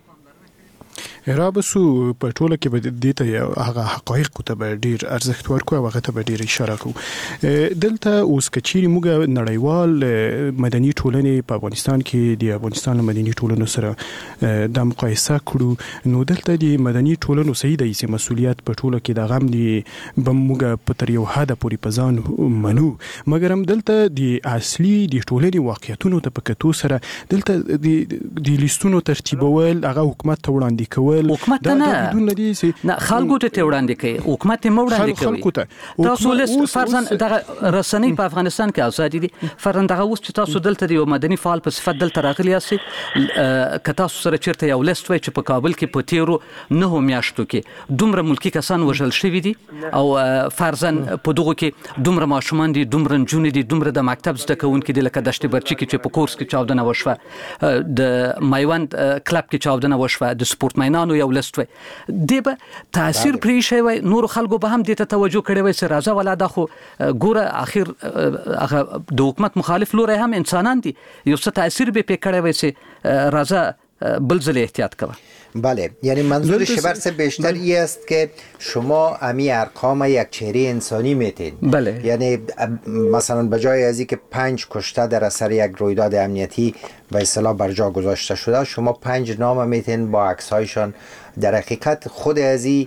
رابسو په ټوله کې به د ته هغه حقایق ته به ډیر ارزښت ورکو او هغه ته به ډیر اشاره کوو دلته اوس کچيري موږ نړیوال مدني ټولنې په افغانستان کې د افغانستان مدني ټولنو سره د مقایسه کړو نو دلته د مدني ټولنو صحیح د سي مسولیت په ټوله کې د غم دي بموږ په تر یو حد پورې پزان منو مګر هم دلته د اصلي د ټولنې واقعیتونو ته پکتو سره دلته د لیستونو ترتیبول هغه حکومت ته وړاندې کول حکومت نه نه خلکو ته وړاندې کوي حکومت ته وړاندې کوي تاسو له فرضاً د رسنۍ په افغانستان کې ازادي دي فرضاً دغه اوس چې تاسو دلته د مدني فعال په صفت دلته راغلی یاست که تاسو سره چیرته یو لیست وای چې په کابل کې په تیرو نه میاشتو کې دومره ملکی کسان وژل شوی دي او فرضاً په دغه کې دومره ماشومان دي دومره نجونې دي دومره د مکتب زده کوونکي دي لکه دشت برچی کې چې په کورس کې چاودنه وشوه د مایوند کلب کې چاودنه وشوه د سپورت مینانو یو لست وي دی به تاثیر پرې شي وي نور خلکو به هم دې ته توجه کړي وي چې راځه ولا دا خو ګوره اخر هغه د حکومت مخالف لوري هم انسانان دي یو څه تاثیر به پې کړي وي چې راځه بلزل احتیاط کوه بله یعنی منظور شبرس بیشتر این است که شما امی ارقام یک چهره انسانی میتین بله یعنی مثلا بجای از اینکه پنج کشته در اثر یک رویداد امنیتی به اصطلاح بر جا گذاشته شده شما پنج نام میتین با عکس‌هایشان در حقیقت خود از این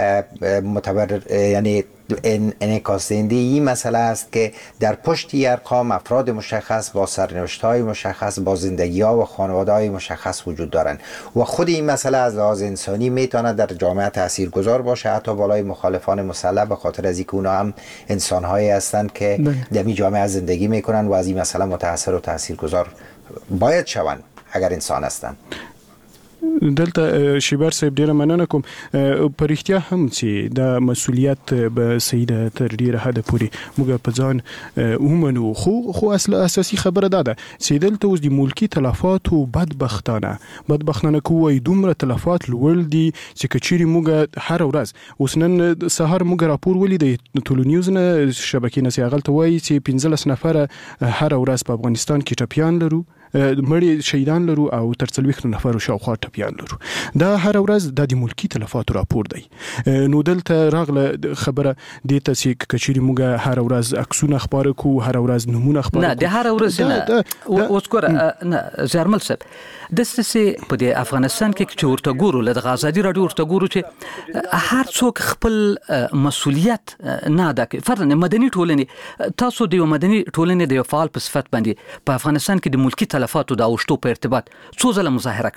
متبرر یعنی انعکاس دهنده این مسئله است که در پشت این ارقام افراد مشخص با سرنوشت‌های مشخص با زندگی‌ها و خانواده‌های مشخص وجود دارند و خود این مسئله از لحاظ انسانی میتونه در جامعه تاثیرگذار باشه حتی بالای مخالفان مسلح به خاطر از اینکه اونها هم انسان‌هایی هستند که در این جامعه زندگی میکنن و از این مسئله متاثر و تاثیرگذار باید شوند اگر انسان هستند دلته شیبر صاحب ډیره مننه کوم. په رښتیا هم چې د مسولیت به سیده تر ډیره حد پورې موږ په ځان ومنو، خو خو اصل اساسي خبره ده ده چې دلته اوس د ملکی تلفاتو بدبختانه بدبختانه کوی دومره تلفات لوړ دي چې کچيري موږ هر ورځ اوس نن سهار موږ راپور ولیدې ټولو نیوز نه شبکې نه سیاغلته وایي چې پنځلس نفره هر ورځ په افغانستان کې ټپیان لرو، مړي شهیدان لرو او تر څلوېښتو نفرو شاوخوا ټپیان لرو. دا هر ورځ د ملکی تلفاتو راپور دی. نو دلته راغله خبره دې ته چې کچيري موږ هر ورځ عکسونه خبره کو، هر ورځ نمونه خبره نه د هر ورځ نه اوس ګوره نه زرمل صاحب د سې په د افغانستان کې چې ورته ګورو له غازادي رادیو ورته ګورو چې هر څوک خپل مسولیت نه ادا کوي. فرضاً مدني ټولنې، تاسو د مدني ټولنې د فعال په صفت باندې په افغانستان کې د ملکی تلفاتو د اوشتو په ارتباط څو ځله مظاهره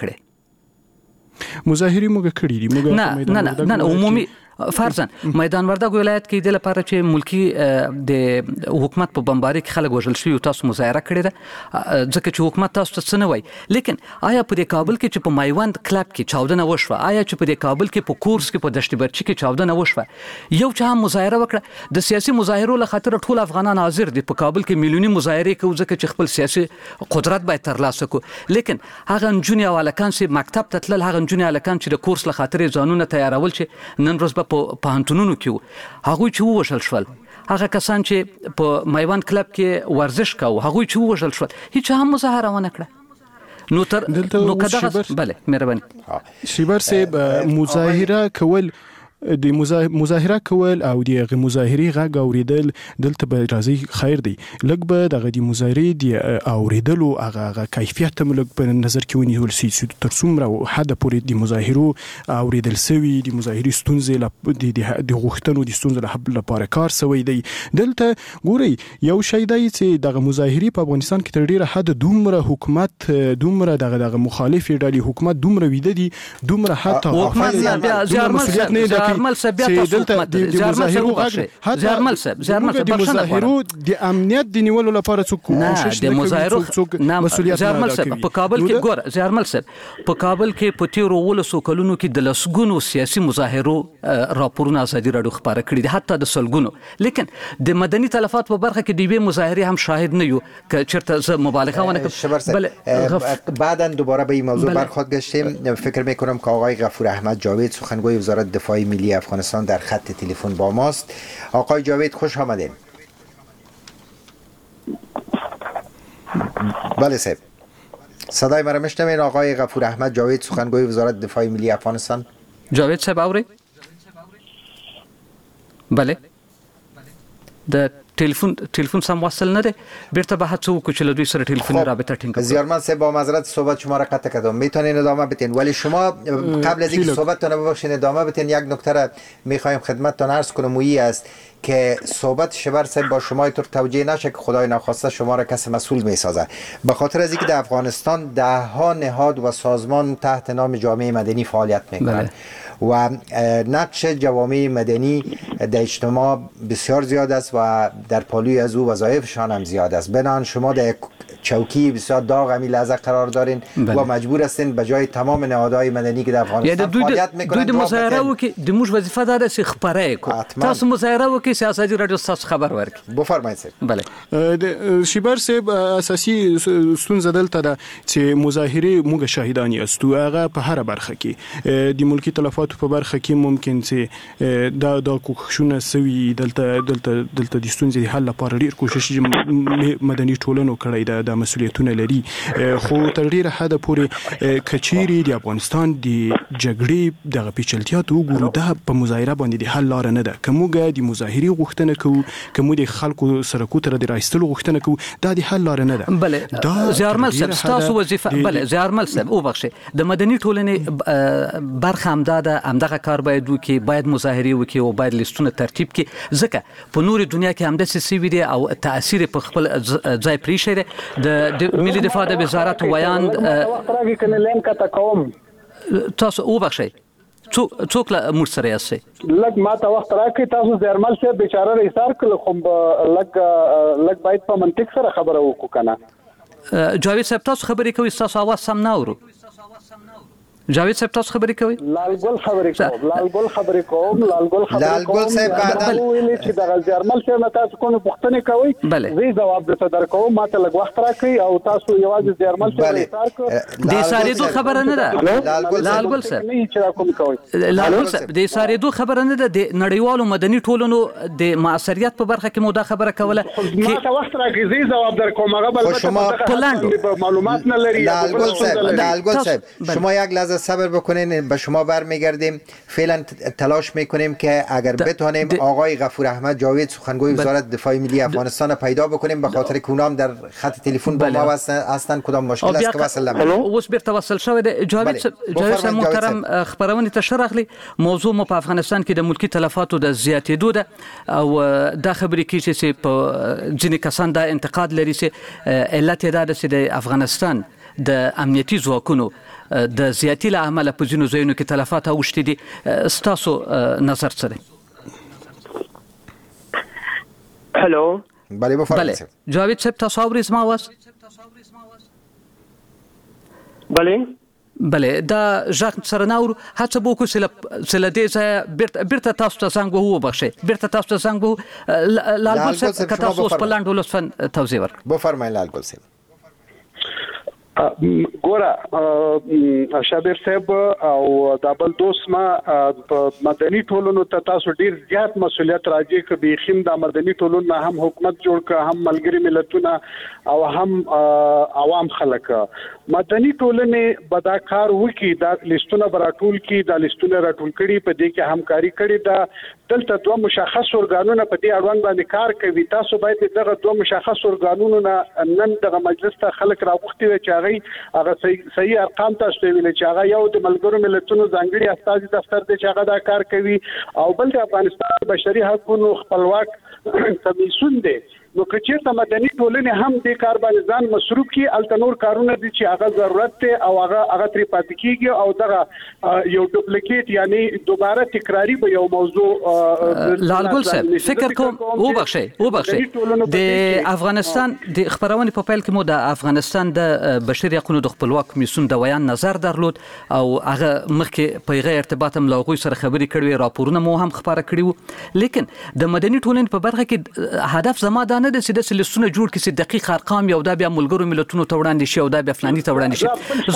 کړې؟ مظاهره موږ کړې دي. موږ نه نه نه عمومي فرضاً میدان وردګ ولایت کې د لپاره چې ملکی د حکومت په بمباري کې خلک وژل شوي، تاسو مظاهره کړې ده ځکه چې حکومت تاسو ته څه نه وایي. لیکن آیا په د کابل کې چې په میوند کلب کې چاودنه وشوه، آیا چې په د کابل کې په کورس کې په دشت برچی کې چاودنه وشوه، یو چا هم مظاهره وکړه؟ د سیاسي مظاهرو له خاطر ټول افغانان حاضر دي په کابل کې میلیوني مظاهره کوي ځکه چې خپل سیاسي قدرت باید ترلاسه کړو. لیکن هغه نجونې او هلکان چې مکتب ته تلل، هغه نجونې هلکان چې د کورس له خاطر ځانونه تیارول چې نن ورځ په پوهنتونونو کې هغوی چې ووژل شول، هغه کسان چې په میوند کلب کې ورزش کوي هغوی چې ووژل شول، هیڅ هم مظاهره ونه کړه. نو تر نو کداغه بله مهرباني شیبر صاحب مظاهره کول د مظاهره کول او د مظاهري غږ اوریدل دلته به راځي خیر دی. لږ به دغه د مظاهري د اوریدلو هغه کیفیت هم لږ په نظر کې ونیول شي چې تر څومره حد پورې د مظاهرو اوریدل سوي، د مظاهري ستونزې د غوښتنو د ستونزې له حل لپاره کار سوی دی. دلته ګوري یو شی دی چې دغه مظاهري په افغانستان کې تر ډیره حد دومره حکومت دومره دغه دغه مخالف ډلې حکومت دومره ویده دي، دومره حتی مسؤلیت نه زرمل صاحب بیا تاسو حکومت زرمل صاحب وبخښئ زرمل صاحب زرمل صاحب د مظاهرو د امنیت د نیولو لپاره څوک کوشش نه د مظاهرو مسؤلیت زرمل صاحب په کابل کې ګور زرمل صاحب په کابل کې په تیرو ولسو کلونو کې د لسګونو سیاسي مظاهرو راپورونه ازادي راډیو خبره کړي دي، حتی د سلګونو. لیکن د مدني تلفات په برخه کې د یوې مظاهرې هم شاهد نه یو که چېرته زه مبالغه ونه کړم. بعدا دوباره به این موضوع برخواهد گشتیم. فکر میکنم که آقای غفور احمد جاوید سخنگوی وزارت دفاع ملی افغانستان در خط تلفن با ماست. آقای جاوید خوش آمدین. بله صاحب صدای مرا میشنوین؟ آقای غفور احمد جاوید سخنگوی وزارت دفاع ملی افغانستان. جاوید صاحب اوري؟ بله د تلفن تلفن سم وصل نه ده، بیرته به هڅه وکړو چې له دوی سره تلفنی رابطه ټینګ کړو. زیارمل صاحب با معذرت صحبت شما را قطع کردم، میتونین ادامه بدین ولی شما قبل از اینکه صحبتتون رو ببخشین ادامه بدین یک نکته را میخوایم خدمتتون عرض کنم و این است که صحبت شبر صاحب با شما اینطور توجیه نشه که خدای ناخواسته شما را کس مسئول میسازه، به خاطر از اینکه در افغانستان ده ها نهاد و سازمان تحت نام جامعه مدنی فعالیت میکنند و نقش جوامع مدنی در اجتماع بسیار زیاد است و در پالوی از او وظایفشان هم زیاد است. بنابراین شما در چوکی بسیار داغ همی لحظه قرار دارین و مجبور هستین به جای تمام نهادهای مدنی که در افغانستان فعالیت میکنند دوی د مظاهره وکي د موږ وظیفه ده چې خبره کو تاسو مظاهره وکي سیاست رادیو تاسو خبر ورکړي. بفرمایئ صاحب. بله شیبر صاحب اساسي ستونزه دلته ده چې مظاهره موږ شاهدان یاستو هغه په هر برخه کې د ملکی تلفات په برخه کې ممکن چې دا د کوښښونه سوي دلته دلته دلته د ستونزې حل لپاره ډیر کوشش مدني ټولنو کړی ده، د مسؤلیتونه لري، خو تر ډیره حد پورې کچيري د افغانستان د جګړې دغه پیچلتیات وګورو دا په مظاهره باندې د حل لار نه ده. کومګه د مظاهري غوښتنه کوو، کوم د خلکو سره کو تر د راستلو غوښتنه کوو، دا د حل لار نه ده. بله زیارمل صاحب تاسو وظیفه بله زیارمل صاحب وبخښئ د مدني ټولنې برخه همدا ده، همدغه کار باید وکړي، باید مظاهرې وکړي او باید لیستونه ترتیب کړي ځکه په نورې دنیا کې همداسې سوي دي او تاثیر په خپل ځای پرېښی دی. د ملي دفاع د وزارت ویاند تاسو وبخښئ څوک له موږ سره یاستئ؟ لږ ما ته وخت راکړئ. تاسو زیارمل صاحب بیچاره رایسار کړل خو لږ لږ باید په منطق سره خبره وکړو که نه. جاوید صاحب تاسو خبرې کوئ ستاسو اواز سم نه اورو. جاوید صاحب تاسو خبرې کوي؟ لالګل خبرې کوم لالګل خبرې کوم لالګل خبرې کوم لالګل صاحب بعد ویلې چې د زیارمل څخه نه تاسو کوم پوښتنه کوي زه جواب درته درکوم ماته لږ وخت راکړئ او تاسو یوازې زیارمل څخه اثر کوئ د ساریدو خبره نه ده لالګل صاحب نه چې کوم کوي لالګل صاحب د ساریدو خبره نه ده د نړیوالو مدني ټولنو د معاصریت په برخه کې مو دا خبره کوله چې ماته وخت راکړئ زه جواب درکوم هغه بل څه معلومات نه لري لالګل صاحب لالګل صاحب شما یک لحظه صبر بکنین به شما برمیگردیم فعلا تلاش میکنیم که اگر بتونیم آقای غفور احمد جاوید سخنگوی وزارت دفاع ملی افغانستان پیدا بکنیم به خاطر که اونام در خط تلفن با ما هستن کدام مشکل است که وصل نمیشه اوس بیرته وصل شوی دی جاوید جاوید محترم خبرونه ته شرحلی موضوع مو په افغانستان کې د ملکی تلفاتو د زیاتېدو ده او دا خبرې کیږي چې په ځینې کسان دا انتقاد لري چې علت دا ده چې د افغانستان د امنیتي ځواکونو د زیاتی له امله په ځینو ځایونو کې تلفات اوښتي دي ستاسو نظر څه دی؟ هلو بله بفرمایئ جاوید صاحب تاسو اورئ زما आवाज؟ بله بله دا ژغ سره نه اورو هڅه به وکړو چې له دې ځایه بیرته تاسو ته زنګ ووهو وبخښئ بیرته تاسو ته زنګ ووهو لالګل صاحب که تاسو اوس په لنډو لطفا توضیح ورکړئ. بفرمایئ لالګل صاحب. ګوره شابیر صاحب او د بل دوست ما مدني ټولنو ته تاسو ډیر زیات مسولیت راځي چې بخیم د مدني ټولنو هم حکومت جوړ ک هم ملګری ملتونه او هم عوام خلک مدني ټولنې بداکار وکي دا لیستونه براټول کی دا لیستونه راټول کړي په دې کې همکاري کړي دا دلته دوه مشخص ورګانونه په دې اړوند باندې کار کوي تاسو باید دغه دوه مشخص ورګانونو نن دغه مجلس ته خلک راغوښتي وي چې هغه صحیح ارقام تاسو ویل چې هغه یو د ملګرو ملتونو ځانګړي استازي دفتر دی چې هغه دا کار کوي او بل د افغانستان بشري حقوقو خپلواک کمیسیون دی نو که چیرته مدني ټولنې هم دې کار باندې ځان مصروف کړي الته نور کارونه دي چې هغه ضرورت دی او هغه هغه ترې پاتې کیږي او دغه یو ډوپلیکیټ یعنی دوباره تکراری به یو موضوع لالګل صاحب فکر کوم وبخښئ وبخښئ د افغانستان د خبرونې په پیل کې مو د افغانستان د بشري حقوقو د خپلواک کمیسیون د ویان نظر درلود او هغه مخکې په هغه ارتباط هم له هغوی سره خبرې کړې راپورونه مو هم خبره کړي وو لیکن د مدني ټولنې په برخه کې هدف زما دا نه ده چې د لستونه جوړ کړي چې دقیق ارقام یو دا بیا ملګرو ملتونو ته وړاندې شي او دا بیا فلاني ته وړاندې شي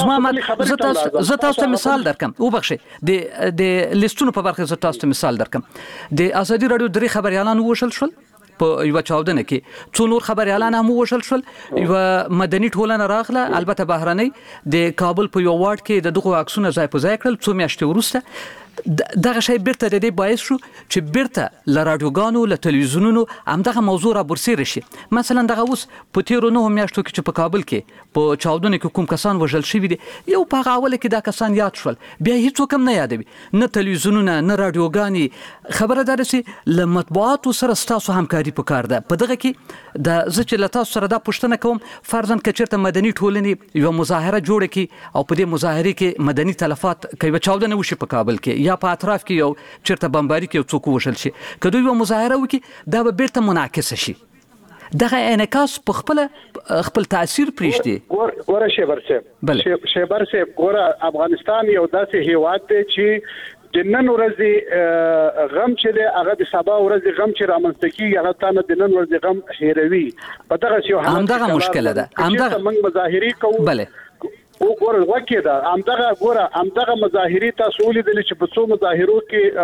زما زه تاسو ته مثال درکم وبخښئ د د لستونو په برخه زه تاسو ته مثال درکم د ازادي رادیو درې خبريالان وشل شول په یو چاودنه کې څو نور خبريالان هم وشل شول یو مدني ټولنه راغله البته بهرنۍ د کابل په یو وارډ کې د دغه عکسونه ځای په ځای کړل څو میاشتې وروسته دغه شی بیرته د دې باعث شو چې بیرته ل رادیوګانو ل تلویزیونونو همدغه موضوع را برسېره شي مثلا دغه اوس په تیرو نه میاشتو کې چې په کابل کې په چاودنه کې کوم کسان وژل شوي دي یو په هغه اوله کې دا کسان یاد شول بیا هیڅوک هم نه یادوي نه تلویزیونونه نه رادیوګانې خبره دا ده چې له مطبوعاتو سره ستاسو همکاري پکار ده په دغه کې د زه چې له تاسو سره دا پوښتنه کوم فرضاً که چېرته مدني ټولنې یوه مظاهره جوړه کړي او په دې مظاهرې کې مدني تلفات که یوه چاودنه وشي په کابل کې یا په اطراف کې یو چېرته بمباري کې یو څوک ووژل شي که دوی یوه مظاهره وکړي دا به بیرته منعکسه شي دغه انعکاس په خپل خپل تاثیر پرېږدي ګوره شیبر صاحب شیبر صاحب ګوره افغانستان یو داسې هیواد دی چې د نن ورځې غم چې دی هغه د سبا ورځې غم چې رامنځته کېږي هغه تا نه د نن ورځې غم هېروي په دغسې یو حالت همدغه مشکله ده همدغه موږ مظاهرې کوو بله وګوره وکې ده همدغه ګوره همدغه مظاهرې تاسو ولیدلې چې په څو مظاهرو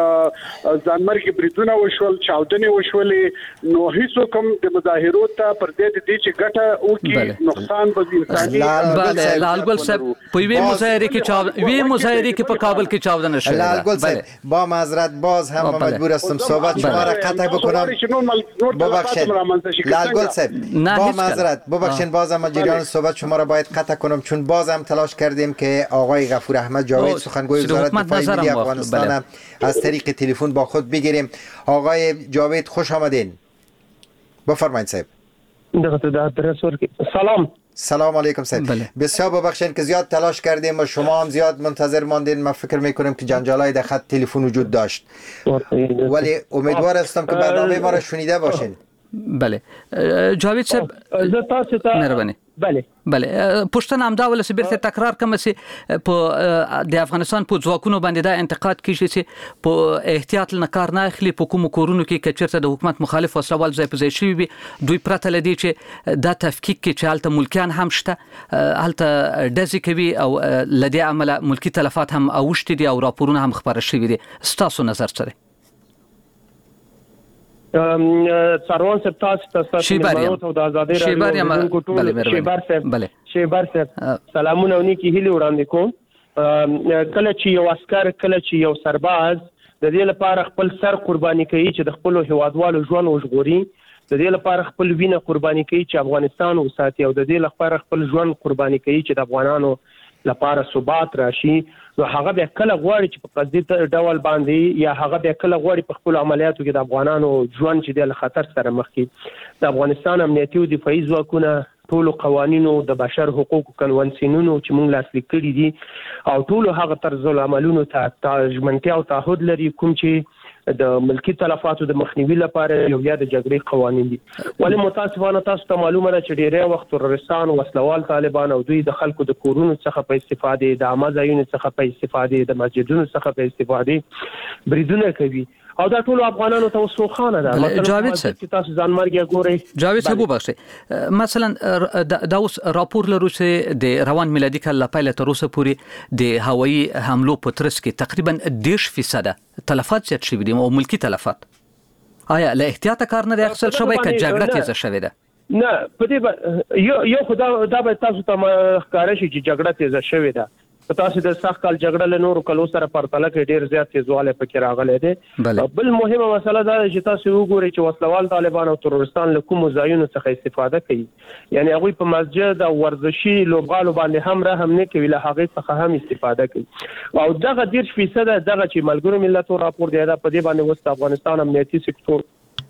کې ځانمرګي بریدونه وشول چاودنې وشولې نو هیڅوک هم د مظاهرو ته پر دې د دې چې ګټه وکړي نقصان به انساني بله لالګل صاحب په یوې مظاهرې کې یوې مظاهرې کې په کابل کې چاودنه شوې ده لالګل صاحب با معذرت باز هم مجبور هستم صحبت شما را قطع بکنم ببخشید لالګل صاحب با معذرت ببخشید باز هم جریان صحبت شما را باید قطع کنم چون باز هم تلاش کردیم که آقای غفور احمد جاوید سخنگوی وزارت دفاع ملی افغانستان از طریق تلفن با خود بگیریم. آقای جاوید خوش آمدین. بفرمایید صاحب. سلام سلام علیکم صاحب. بسیار ببخشید که زیاد تلاش کردیم و شما هم زیاد منتظر ماندین. من فکر میکنم که جنجالای در خط تلفن وجود داشت ولی امیدوار هستم که برنامه ما را شنیده باشین. بله جاوید صاحب مهربانی بله بله پښتنه همدا ول چې بیرته تکرار کوم چې په د افغانستان په ځواکونو باندې دا انتقاد کیږي چې په احتیاط نه کار نه اخلي په کوم کورونو کې کچرته د حکومت مخالف وسوال ځای په ځای شي وي دوی پرته لدی چې دا تفکیک کې چې حالت ملکیان هم شته حالت دزي کوي او لدی عمل ملکی تلفات هم اوشتي دي او راپورونه هم خبره شوي دي ستاسو نظر څه دی؟ سروان صاحب تاسو ته شیباریام او د ازادي شیباریام شیبار صاحب شیبار صاحب سلامونه او نیکی هیله وړاندې کوم. کله چې یو عسكر کله چې یو سرباز د دې لپاره خپل سر قرباني کوي چې د خپل هیوادوالو ژوند وژغوري د دې لپاره خپل وینه قرباني کوي چې افغانستان وساتي او د دې لپاره خپل ژوند قرباني کوي چې د افغانانو لپاره ثبات راشي نو هغه به کله غواړي چې په قصدي ډول باندې یا هغه به کله غواړي په خپل عملیاتو کې د افغانانو ژوند چې د خطر سره مخ کړي. د افغانستان امنیتي او دفاعي ځواکونه ټول قوانینو د بشر حقوقو کنونسیونونو چې موږ لاسلیک کړي دي او ټول هغه طرز العملونو ته ژمنتیا او تعهد لري کوم چې د ملکی تلفاتو د مخنیوي لپاره یو یا د جګړې قوانين دي. ولې متاسفانه تاسو ته معلومه ده چې ډیری وخت ترورستان او وسلوال طالبان او دوی د خلکو د کورونو څخه په استفاده د عامه ځایونو څخه په استفاده د مسجدونو څخه په استفاده بریدونه کوي او دا ټول افغانانو ته وسوخانه ده. جاوید صاحب تاسو ځان مرګ ګورئ جاوید صاحب وبخښئ مثلا دا اوس راپور لرو چې د روان میلادي کال لپاره تر اوسه پورې د هوایي حملو په ترڅ کې تقریبا دېرش فیصد تلفات زیات شوي دي او ملکی تلفات. آیا له احتیاط کار نه اخیستل شوی که جګړه تیزه شوې ده؟ نه په دې یو یو خدا دا به تاسو ته ښکاره شي چې جګړه تیزه شوې ده. تاسو د سخت کال جګړه له نورو کلو سره پرتله کې ډیر زیات تیزواله پکې راغلی دی. بل مهمه مسله دا چې تاسو وګورئ چې وسلوال طالبان او ترورستان له کوم ځایونو څخه استفاده کوي. یعنی هغه په مسجد او ورزشي لوبغالو باندې هم رحم نه کوي له هغه څخه هم استفاده کوي. او دغه ډیر فیصد دغه چې ملګرو ملتونو راپور دی دا په دې باندې وست افغانستان امنیتي سکتور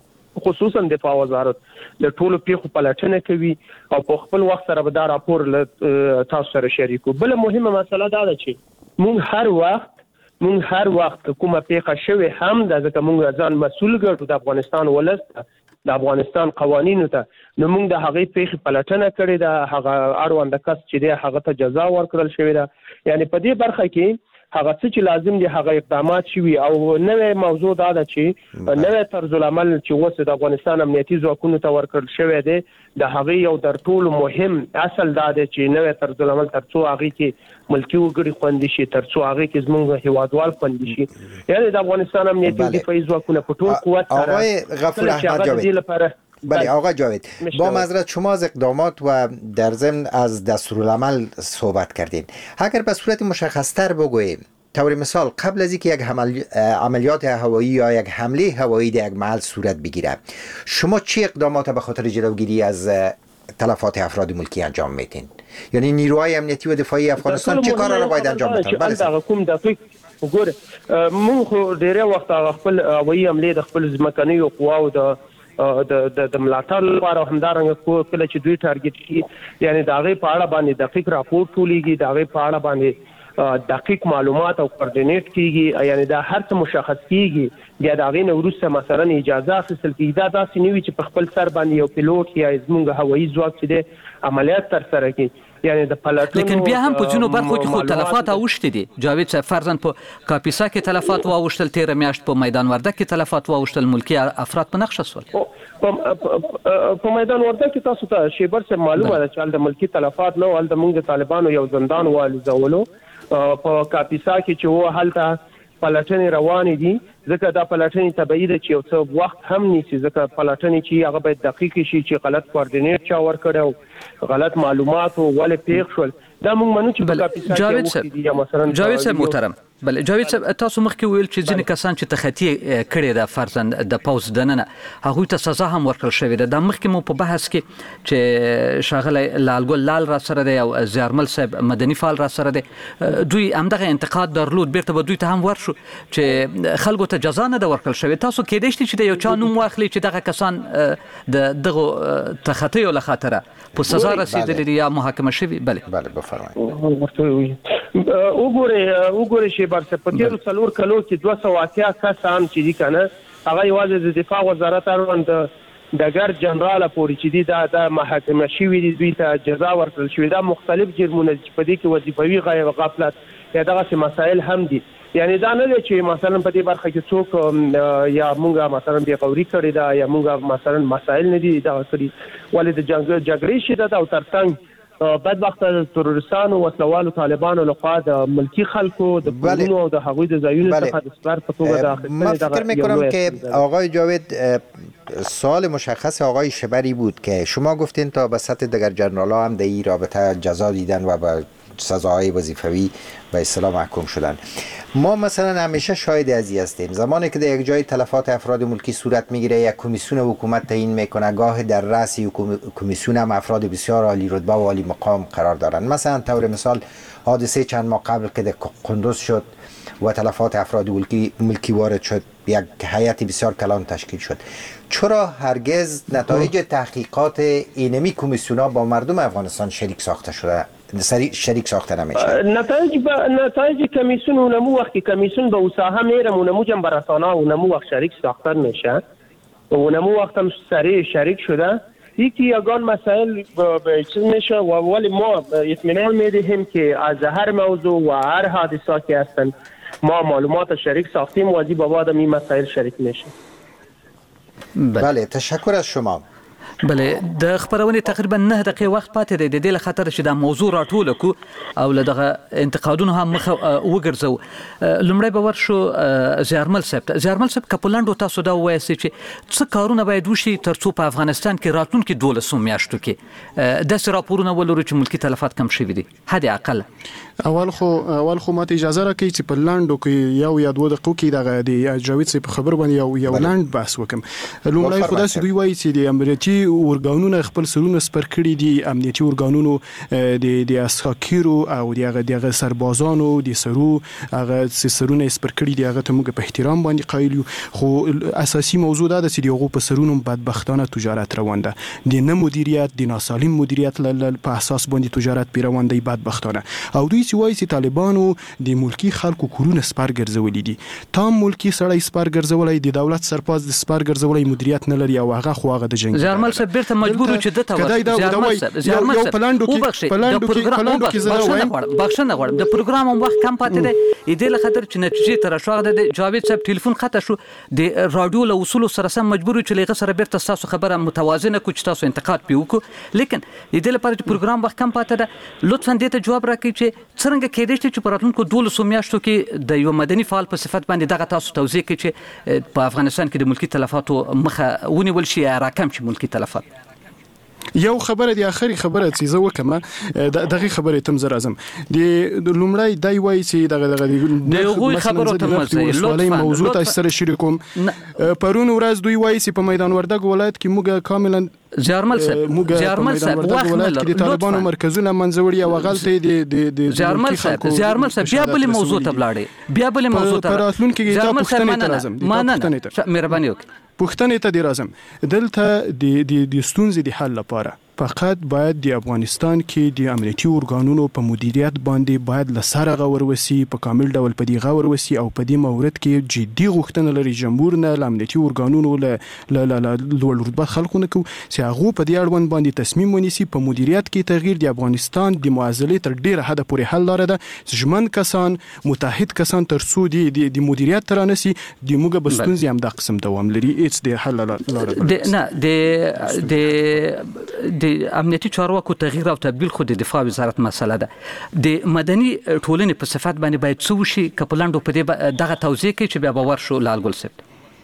خصوصا دفاع وزارت د ټولو پیښو پلټنه کوي او په خپل وخت سره به دا راپور له تاسو سره شریکو. بل مهمه مسله دا ده چې مونږ هر وخت مونږ هر وخت کومه پیښه شوه هم د ځکه مونږ ځان مسؤل ګرځو د افغانستان ولست د افغانستان قوانینو ته نو مونږ د هغې پیښې پلټنه کړې ده هغه اړوند کس چې دی هغه ته جزا ورکړل شوې ده. یعنی په دې برخه کې هغه څه چې لازم دي هغه اقدامات شوي او نوې موضوع دا ده چې نوې طرز العمل چې اوس د افغانستان امنیتي ځواکونو ته ورکړل شوی دی د هغې یو تر ټولو مهم اصل دا دی چې نوې طرز العمل تر څو هغې کې ملکي وګړي خوندي شي تر څو هغې کې زموږ هیوادوال خوندي شي یعنی د افغانستان امنیتي دفاعي ځواکونه په ټول قوت سره آقای غفور احمد جاوید بله آقا جاوید با معذرت شما از اقدامات و در ضمن از دستورالعمل صحبت کردین اگر به صورت مشخص‌تر بگوییم طور مثال قبل از اینکه یک عملیات هوایی یا یک حمله هوایی در یک محل صورت بگیره شما چه اقدامات به خاطر جلوگیری از تلفات افراد ملکی انجام میتین؟ یعنی نیروهای امنیتی و دفاعی افغانستان چه کارا را باید انجام بدن؟ بله کوم دقیق وګوره مونږ خو ډیره وخت خپل هوایی حمله د خپل ځمکني قواو د د د ملاتړ لپاره همدارنګه کله چې دوی ټارګټ کی یعنی دا غي په اړه باندې دقیق راپور ټولېږي دا غي په اړه باندې دقیق معلومات او کوارډینیټ کیږي یعنی دا هر څه مشخص کیږي بیا دا غي نو وروسته مثلا اجازه اخیستل کیږي دا داسې نیوي چې په خپل سر باندې یو پیلوټ یا زموږ هوایي ځواک چې د عملیات تر سره کوي یعنی د پلاتونو لیکن بیا هم په جنو برخو کې خو تلفات اوشتي دي جاوید صاحب فرضاً په کاپیسا کې تلفات واوشتل تیر میاشت په میدان وردګ کې تلفات واوشتل ملکی افراد په نقشه سول په میدان وردګ کې تاسو ته شیبر سره معلومه ده چې د ملکی تلفات نو ول د موږ د طالبانو یو زندان والي زولو په کاپیسا کې چې و حالته پلاتنې روانې دي ځکه دا پلاتنې طبيعي ده چې یو څه وخت هم نیسي ځکه پلاتنې چې هغه باید دقیق شي چې غلط کوارډینیټ چا ورکړو غلط معلومات او ولې پیښ شول دا موږ منو چې په کاپیسا کې یا مثلا جاوید صاحب محترم بل جاوید صاحب تاسو مخکې ویل چې ځینې کسان چې تخطی کړي د فرزند د پاوز دننه هغه ته سزا هم ورکړل شوې ده د مخکې مو په بحث کې چې شاغله لالګل لال را سره دی او زیارمل صاحب مدني فعال را سره دی دوی همدغه انتقاد درلود بیرته به دوی ته هم ورشو چې خلکو ته جزا نه ورکړل شوې تاسو کې دې چې د یو چا نوم واخلي چې دغه کسان د دغه تخطی له خاطره په سزا رسیدلي یا محاکمه شوي بله بله بفرمایئ وګوره وګوره شی برسه په تیر څلور کلو کې دوه سوه اتیا کسان چې دي کنه هغه یوازې د دفاع وزارت اړوند ډګر جنرال پورې چې دی دا د محاکمه شوی دی دوی ته جزا ورکړل شوې ده مختلف جرمونه چې په دې کې وظیفوي غیر غفلت یا دغه مسایل هم دي یعنی دا نه دی چې مثلا په دې برخه کې څوک یا مونږه مثلا بیا قوري کړی دا یا مونږه مثلا مسایل نه دي دا کړی ولې د جنگ جګړې شدت او ترڅنګ بدبخت تروریستانو وسلوالو طالبانو لخوا د ملکی خلکو د پولونو او د هغوی د ځایونو څخه د سپر په توګه داخل من فکر میکنم که آقای جاوید سوال مشخص آقای شبری بود که شما گفتین تا به سطح دیگر جنرال ها هم در این رابطه جزا دیدن و به سزاهای وظیفوی به اصطلاح محکوم شدن. ما مثلا همیشه شاهد ازی هستیم زمانی که در یک جای تلفات افراد ملکی صورت میگیره یک کمیسیون حکومت تعیین میکنه گاه در رأس کمیسیون هم افراد بسیار عالی رتبه و عالی مقام قرار دارن. مثلا طور مثال حادثه چند ماه قبل که در قندوز شد و تلفات افراد ملکی ملکی وارد شد یک هیئت بسیار کلان تشکیل شد. چرا هرگز نتایج تحقیقات اینمی کمیسیون‌ها با مردم افغانستان شریک ساخته شده شریک ساخته نمیشه؟ نتایج با نتایج کمیسیون اونمو وقتی کمیسیون به وساحه میرم اونمو جنب برسانه اونمو وقت شریک ساخته میشه اونمو وقت هم سریع شریک شده یکی یگان مسائل به چیز میشه و ولی ما اطمینان میدهیم که از هر موضوع و هر حادثاتی که هستن ما معلومات شریک ساختیم و از این بعد این مسائل شریک میشه. بله تشکر از شما. بله د خبرونې تقریبا نه دقیقې وخت پاتې دی د دې له خاطر چې دا موضوع راټوله کو او له دغه انتقادونو هم مخه وګرځو. لومړی به ورشو زیارمل صاحب ته. زیارمل صاحب که په لنډو تاسو دا ووایاست چې څه کارونه باید وشي تر څو په افغانستان کې راتلونکي دولسو میاشتو کې داسې راپورونه ولرو چې ملکي تلفات کم شوي دي حد اقل؟ اول خو اول خو ماته اجازه راکړئ چې په لاندو کې یو یا دوه دقیقو کې دغه د جاوید صاحب خبر باندې یو یو لاند بحث وکم. لومړی خو داسې دوی وایي چې د امنیتي ورګانونو خپل سرونه سپر کړي دي امنیتي ورګانونو د د اسخاکیرو او دغه دغه سربازانو د سرو هغه سرونه سپر کړي دي هغه ته موږ په احترام باندې قایل یو خو اساسي موضوع دا ده چې دغه په سرونو بدبختانه تجارت روان ده د نه مدیریت د ناسالم مدیریت په اساس باندې تجارت پیروان دی بدبختانه او دوی چې وایي چې طالبانو د ملکی خلکو کورونه سپر ګرځولي دي تام ملکی سړی سپر ګرځولای د دولت سرپاز د سپر ګرځولای مدیریت نه لري او هغه خو هغه د جنگ زیارمل صاحب بیرته مجبور چې دته ورسې زیارمل صاحب پلاندو کې پلاندو کې پلاندو کې زړه بخښنه غواړم د پروګرام هم وخت کم پاتې دی دې له خاطر چې نتیجې تر شو د جاوید صاحب ټلیفون خطا شو د رادیو له اصول سره سم مجبور چې لغه سره بیرته تاسو خبره متوازنه کو چې تاسو انتقاد پیوکو لیکن دې لپاره چې پروګرام وخت کم پاتې ده لطفا دې ته جواب راکړئ چې څنګه کېدای شي چې په راتلونکو دولسو میاشتو کې د یو مدني فعال په صفت باندې دغه تاسو توضیح کړئ چې په افغانستان کې د ملکی تلفاتو مخه ونیول شي یا راکم شي ملکی تلفات. یو خبره دی اخري خبره چې زه وکم دغه خبره تم زر اعظم د لومړی دای وای چې دغه دغه دغه خبره تم لطفا موضوع تاسو سره شریکوم پرون ورځ دوی وای چې په میدان وردګ ولایت کې موږ کاملا زیارمل صاحب زیارمل صاحب وخت نه لري د طالبانو مرکزونه منځوري او غلطه دي د زیارمل صاحب زیارمل صاحب بیا بل موضوع ته بلاړې بیا بل موضوع ته راتلون کې دا پښتنه ته لازم مهرباني وکړئ پښتنه ته دی لازم دلته د د ستونزې د حل لپاره فقط باید د افغانستان کې د امنیتي ورګانونو په مدیریت باندې باید لسره غور وسی په کامل ډول په دی غور وسی او په دې مورد کې جدي غوښتنه لري جمهور نه امنیتي ورګانونو له له لوړ رتبه خلکو نه کو چې هغه په دې اړوند باندې تصمیم ونیسي په مدیریت کې تغییر د افغانستان د معضلې تر ډیره حد پورې حل لاره ده ژمن کسان متحد کسان تر څو د د مدیریت ترانسي د موږ بستونزي هم د قسم دوام لري اټس د حل لاره نه د د امنیتي چارواکو تغییر او تبديل خو د دفاع وزارت مسله ده د مدني ټولنې په صفات باندې باید څه وشي کپلانډو په دې دغه توضیح کوي چې بیا باور شو لال ګل صاحب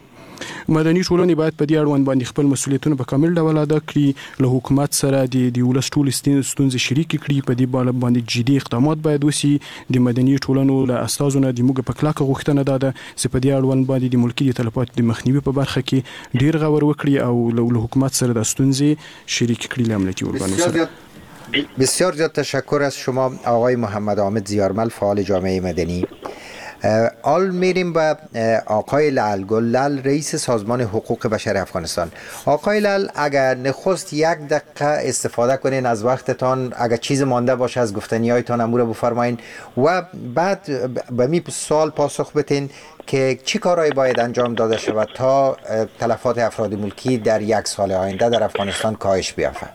مدني ټولنې باید په دې اړوند باندې خپل مسولیتونه په کامل ډول ادا کړي له حکومت سره د د ولس ټول ستونزې شریک کړي په دې باندې جدي اقدامات باید وشي د مدني ټولنو له استازونو د موږ په کلاکه غوښتنه ده چې په دې اړوند باندې د ملکی تلفات د مخنیوي په برخه کې ډیر غور وکړي او له حکومت سره د ستونزې شریک کړي له امنیتي ورګانونو سره. بسیار زیاد تشکر از شما آقای محمد حامد زیارمل فعال جامعه مدنی. حال میریم به آقای لعل گل لعل، رئیس سازمان حقوق بشر افغانستان. آقای لعل، اگر نخست یک دقیقه استفاده کنین از وقتتان، اگر چیز مانده باشه از گفتنیایتان امور بفرمایین و بعد به می سوال پاسخ بتین که چی کارهایی باید انجام داده شود تا تلفات افراد ملکی در یک سال آینده در افغانستان کاهش بیافته.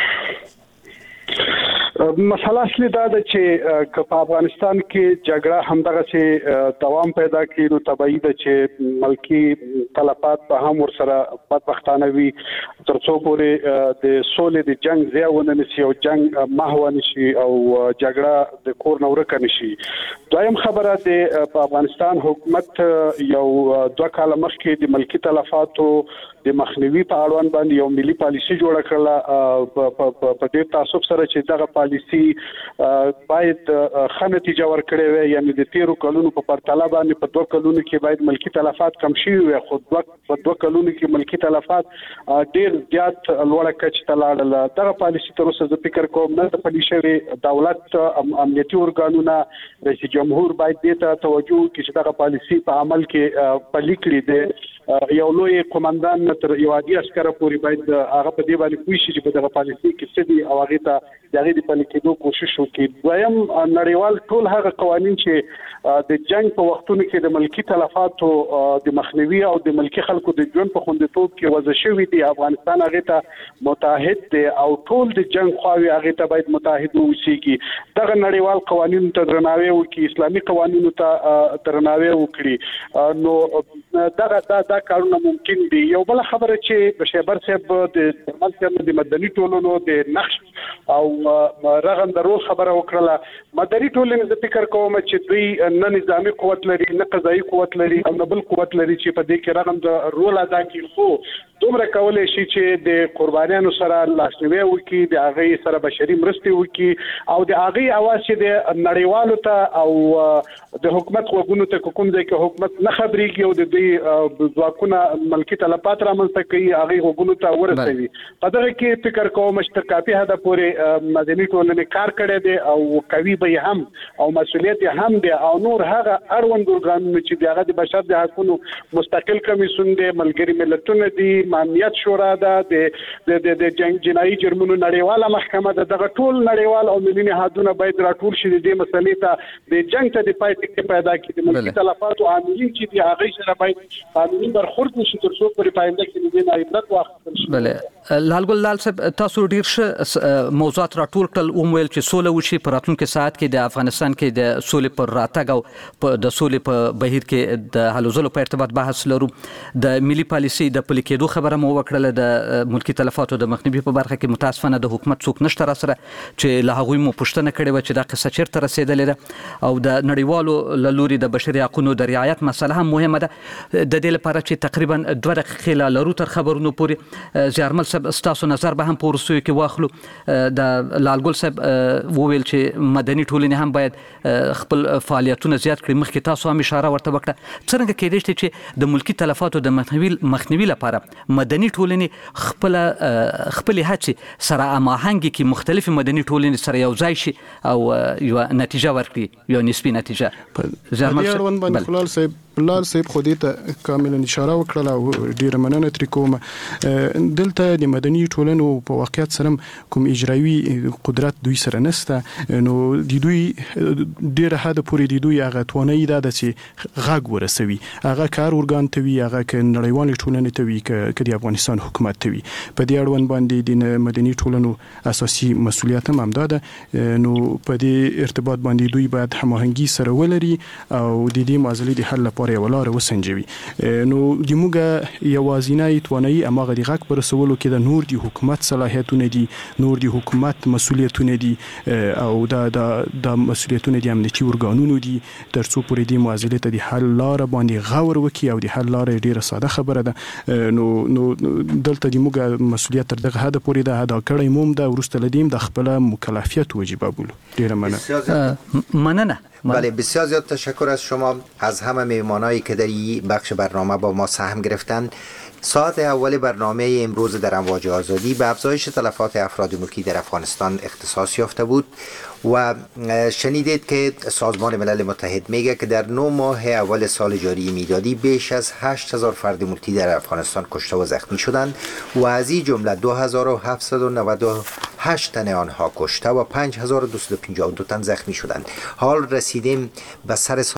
مسله اصلي دا ده چې په افغانستان کې جګړه همدغه چې دوام پیدا کړي نو طبيعي ده چې ملکی تلفات به هم ورسره بدبختانه وي تر څو پورې د سولې د جنگ ځایونه نشي او جنگ محو نشي او جګړه د کور نه ورکه نشي. دویم خبره د په افغانستان حکومت یو دوه کال مخکې د ملکی تلفاتو د مخنیوي په اړوند باندې یو ملي پالیسي جوړه کړله په دې تعصب سره چې دغه پالیسي باید ښه نتیجه ورکړې وي، یعنی د تیرو کلونو په پرتله باندې په دوه کلونو کې باید ملکی تلفات کم شي وي، خو په دوه کلونو کې ملکی تلفات ډیر زیات لوړه کچه ته لاړل. دغه پالیسي تر اوسه زه فکر کوم نه د پلي شوی دولت امنیتي ارګانونه رئیس جمهور باید دې ته توجه وکړي چې دغه پالیسي په عمل کې پلي کړي. د یو لوی قومندان تر یو عادي عسکر پورې باید هغه په دې باندې پوه شي چې په دغه پالیسي کې څه دي او هغه ته د هغې د پلي کېدو کوشش وکړي. دویم نړیوال ټول هغه قوانین چې د جنگ په وختونو کې د ملکی تلفاتو د مخنیوي او د ملکی خلکو د ژوند په خوندیتوب کې وضع شوي دي، افغانستان هغه ته متحد دی او ټول د جنگ خواوې هغه ته باید متحد اوسېږي. دغه نړیوال قوانینو ته درناوی وکړي، اسلامي قوانینو ته درناوی وکړي، نو دغه دا دا کارونه ممکن دي. یو بل خبره چې بشیبر صاحب د جرمن د مدني ټولنو د نقش او رغندرو خبره وکړه، مدني ټولنې زه فکر کوم چې دوی نه نظامی قوت لري، نه قضایي قوت لري او نه بل قوت لري چې په دې کې رغند رول ادا کړي، خو دومره کولای شي چې د قربانیانو سره لاسنیوي وکړي، د هغې سره بشري مرستې وکړي او د هغې اواز چې د نړیوالو ته او د حکومت غوږونو ته کوم ځای کې حکومت نه خبرېږي او د دوی ځواکونه ملکي تلفات رامنځته کوي هغې غوږونو ته ورسوي. په دغه کې فکر کوم چې تر کافي حده پورې مدني ټولنې کار کړی دی او کوي به هم او مسؤلیت هم دی او نور هغه اړوند ارګانونه چې د هغه د بشر د حقونو مستقل کمیسیون دی، ملګري ملتونه دي، امنیت شورا ده، د د جنگ جنایي جرمونو نړیواله محکمه ده، دغه ټول نړیوال او ملي نهادونه باید راټول شي د دې مسلې ته د جنگ ته د پای ټکی پیدا کړي. د ملکي تلفاتو عاملین چې دي هغې سره باید قانوني برخورد وشي تر څو پورې په آینده کې د دې نه عبرت واخیستل شي. بله لعل ګل لعل صاحب، تاسو ډیر ښه موضوعات راټول کړل، وویل چې سوله وشي په راتلونکي ساعت کې د افغانستان کې د سولې پر راتګ او د سولې په بهیر کې د هلو ځلو په ارتباط بحث لرو. د ملي پالیسي د پلي کېدو خبره مو وکړله، د ملکی تلفاتو د مخنیوي په برخه کې متاسفانه د حکومت څوک نشته را سره چې له هغوی مو پوښتنه کړې وه چې دا قصه چیرته رسېدلې ده او د نړیوالو له لوري د بشري حقونو د رعایت مسله هم مهمه ده. د دې لپاره چې تقریبا دوه دقیقې لا لرو تر خبرونو پورې، زیارمل صاحب ستاسو نظر به هم په وروستیو کې واخلو. د لعل ګل صاحب وویل چې مدني ټولنې هم باید خپل فعالیتونه زیات کړي، مخکې تاسو هم اشاره ورته وکړه. څرنګه کېدای شي چې د ملکی تلفاتو د مخنیوي لپاره مدني ټولنې خپل خپل هڅې سره هماهنګي کې مختلفې مدني ټولنې سره یو ځای شي او یو نتیجه ورکړي، یو نسبي نتیجه. زیارمل صاحب باندې خلال صاحب لعل صاحب خو دې ته کاملا اشاره وکړله او ډیره مننه ترې کوم. دلته د مدني ټولنو په واقعیت سره کوم اجرایي قدرت دوی سره نشته، نو د دوی ډیره حد پورې د دوی هغه توانایي ده چې غږ ورسوي، هغه کار ارګان ته وي، هغه که نړیوالې ټولنې ته وي که د افغانستان حکومت ته وي. په دې اړوند باندې د مدني ټولنو اساسي مسؤلیت هم همدا ده، نو په دې ارتباط باندې دوی باید هماهنګي سره ولري او د دې معضلې د حل لپاره یو لاره وسنجوي. نو د موږ یوازینی توانایي هماغه د غږ په رسولو کې د نور د حکومت صلاحیتونه دي، نور د حکومت مسؤلیتونه دي او دا د مسؤلیتونه د امنیتي ارګانونو دي، تر څو پورې د معضلې ته د حل لاره باندې غور وکړي او د حل لاره ډیره ساده خبره ده. نو نو دلته د موږ مسؤلیت تر دغه حد پورې ده ادا کړی موم ده، وروسته له دې د خپل مکلفیت وجیبه بولو. ډیره مننه. مننه بله بسیار زیاد تشکر از شما، از همه مهمانایی که در این بخش برنامه با ما سهم گرفتند. ساعت اول برنامه امروز در امواج آزادی به افزایش تلفات افراد ملکی در افغانستان اختصاص یافته بود و شنیدید که سازمان ملل متحد میگه که در نه ماه اول سال جاری میلادی بیش از هشت هزار فرد ملکی در افغانستان کشته و زخمی شدند و از این جمله دو هزار و هفتصد و نود و هشت تن آنها کشته و پنج هزار و دویست و پنجاه و دو تن زخمی شدند. حال رسیدیم به سر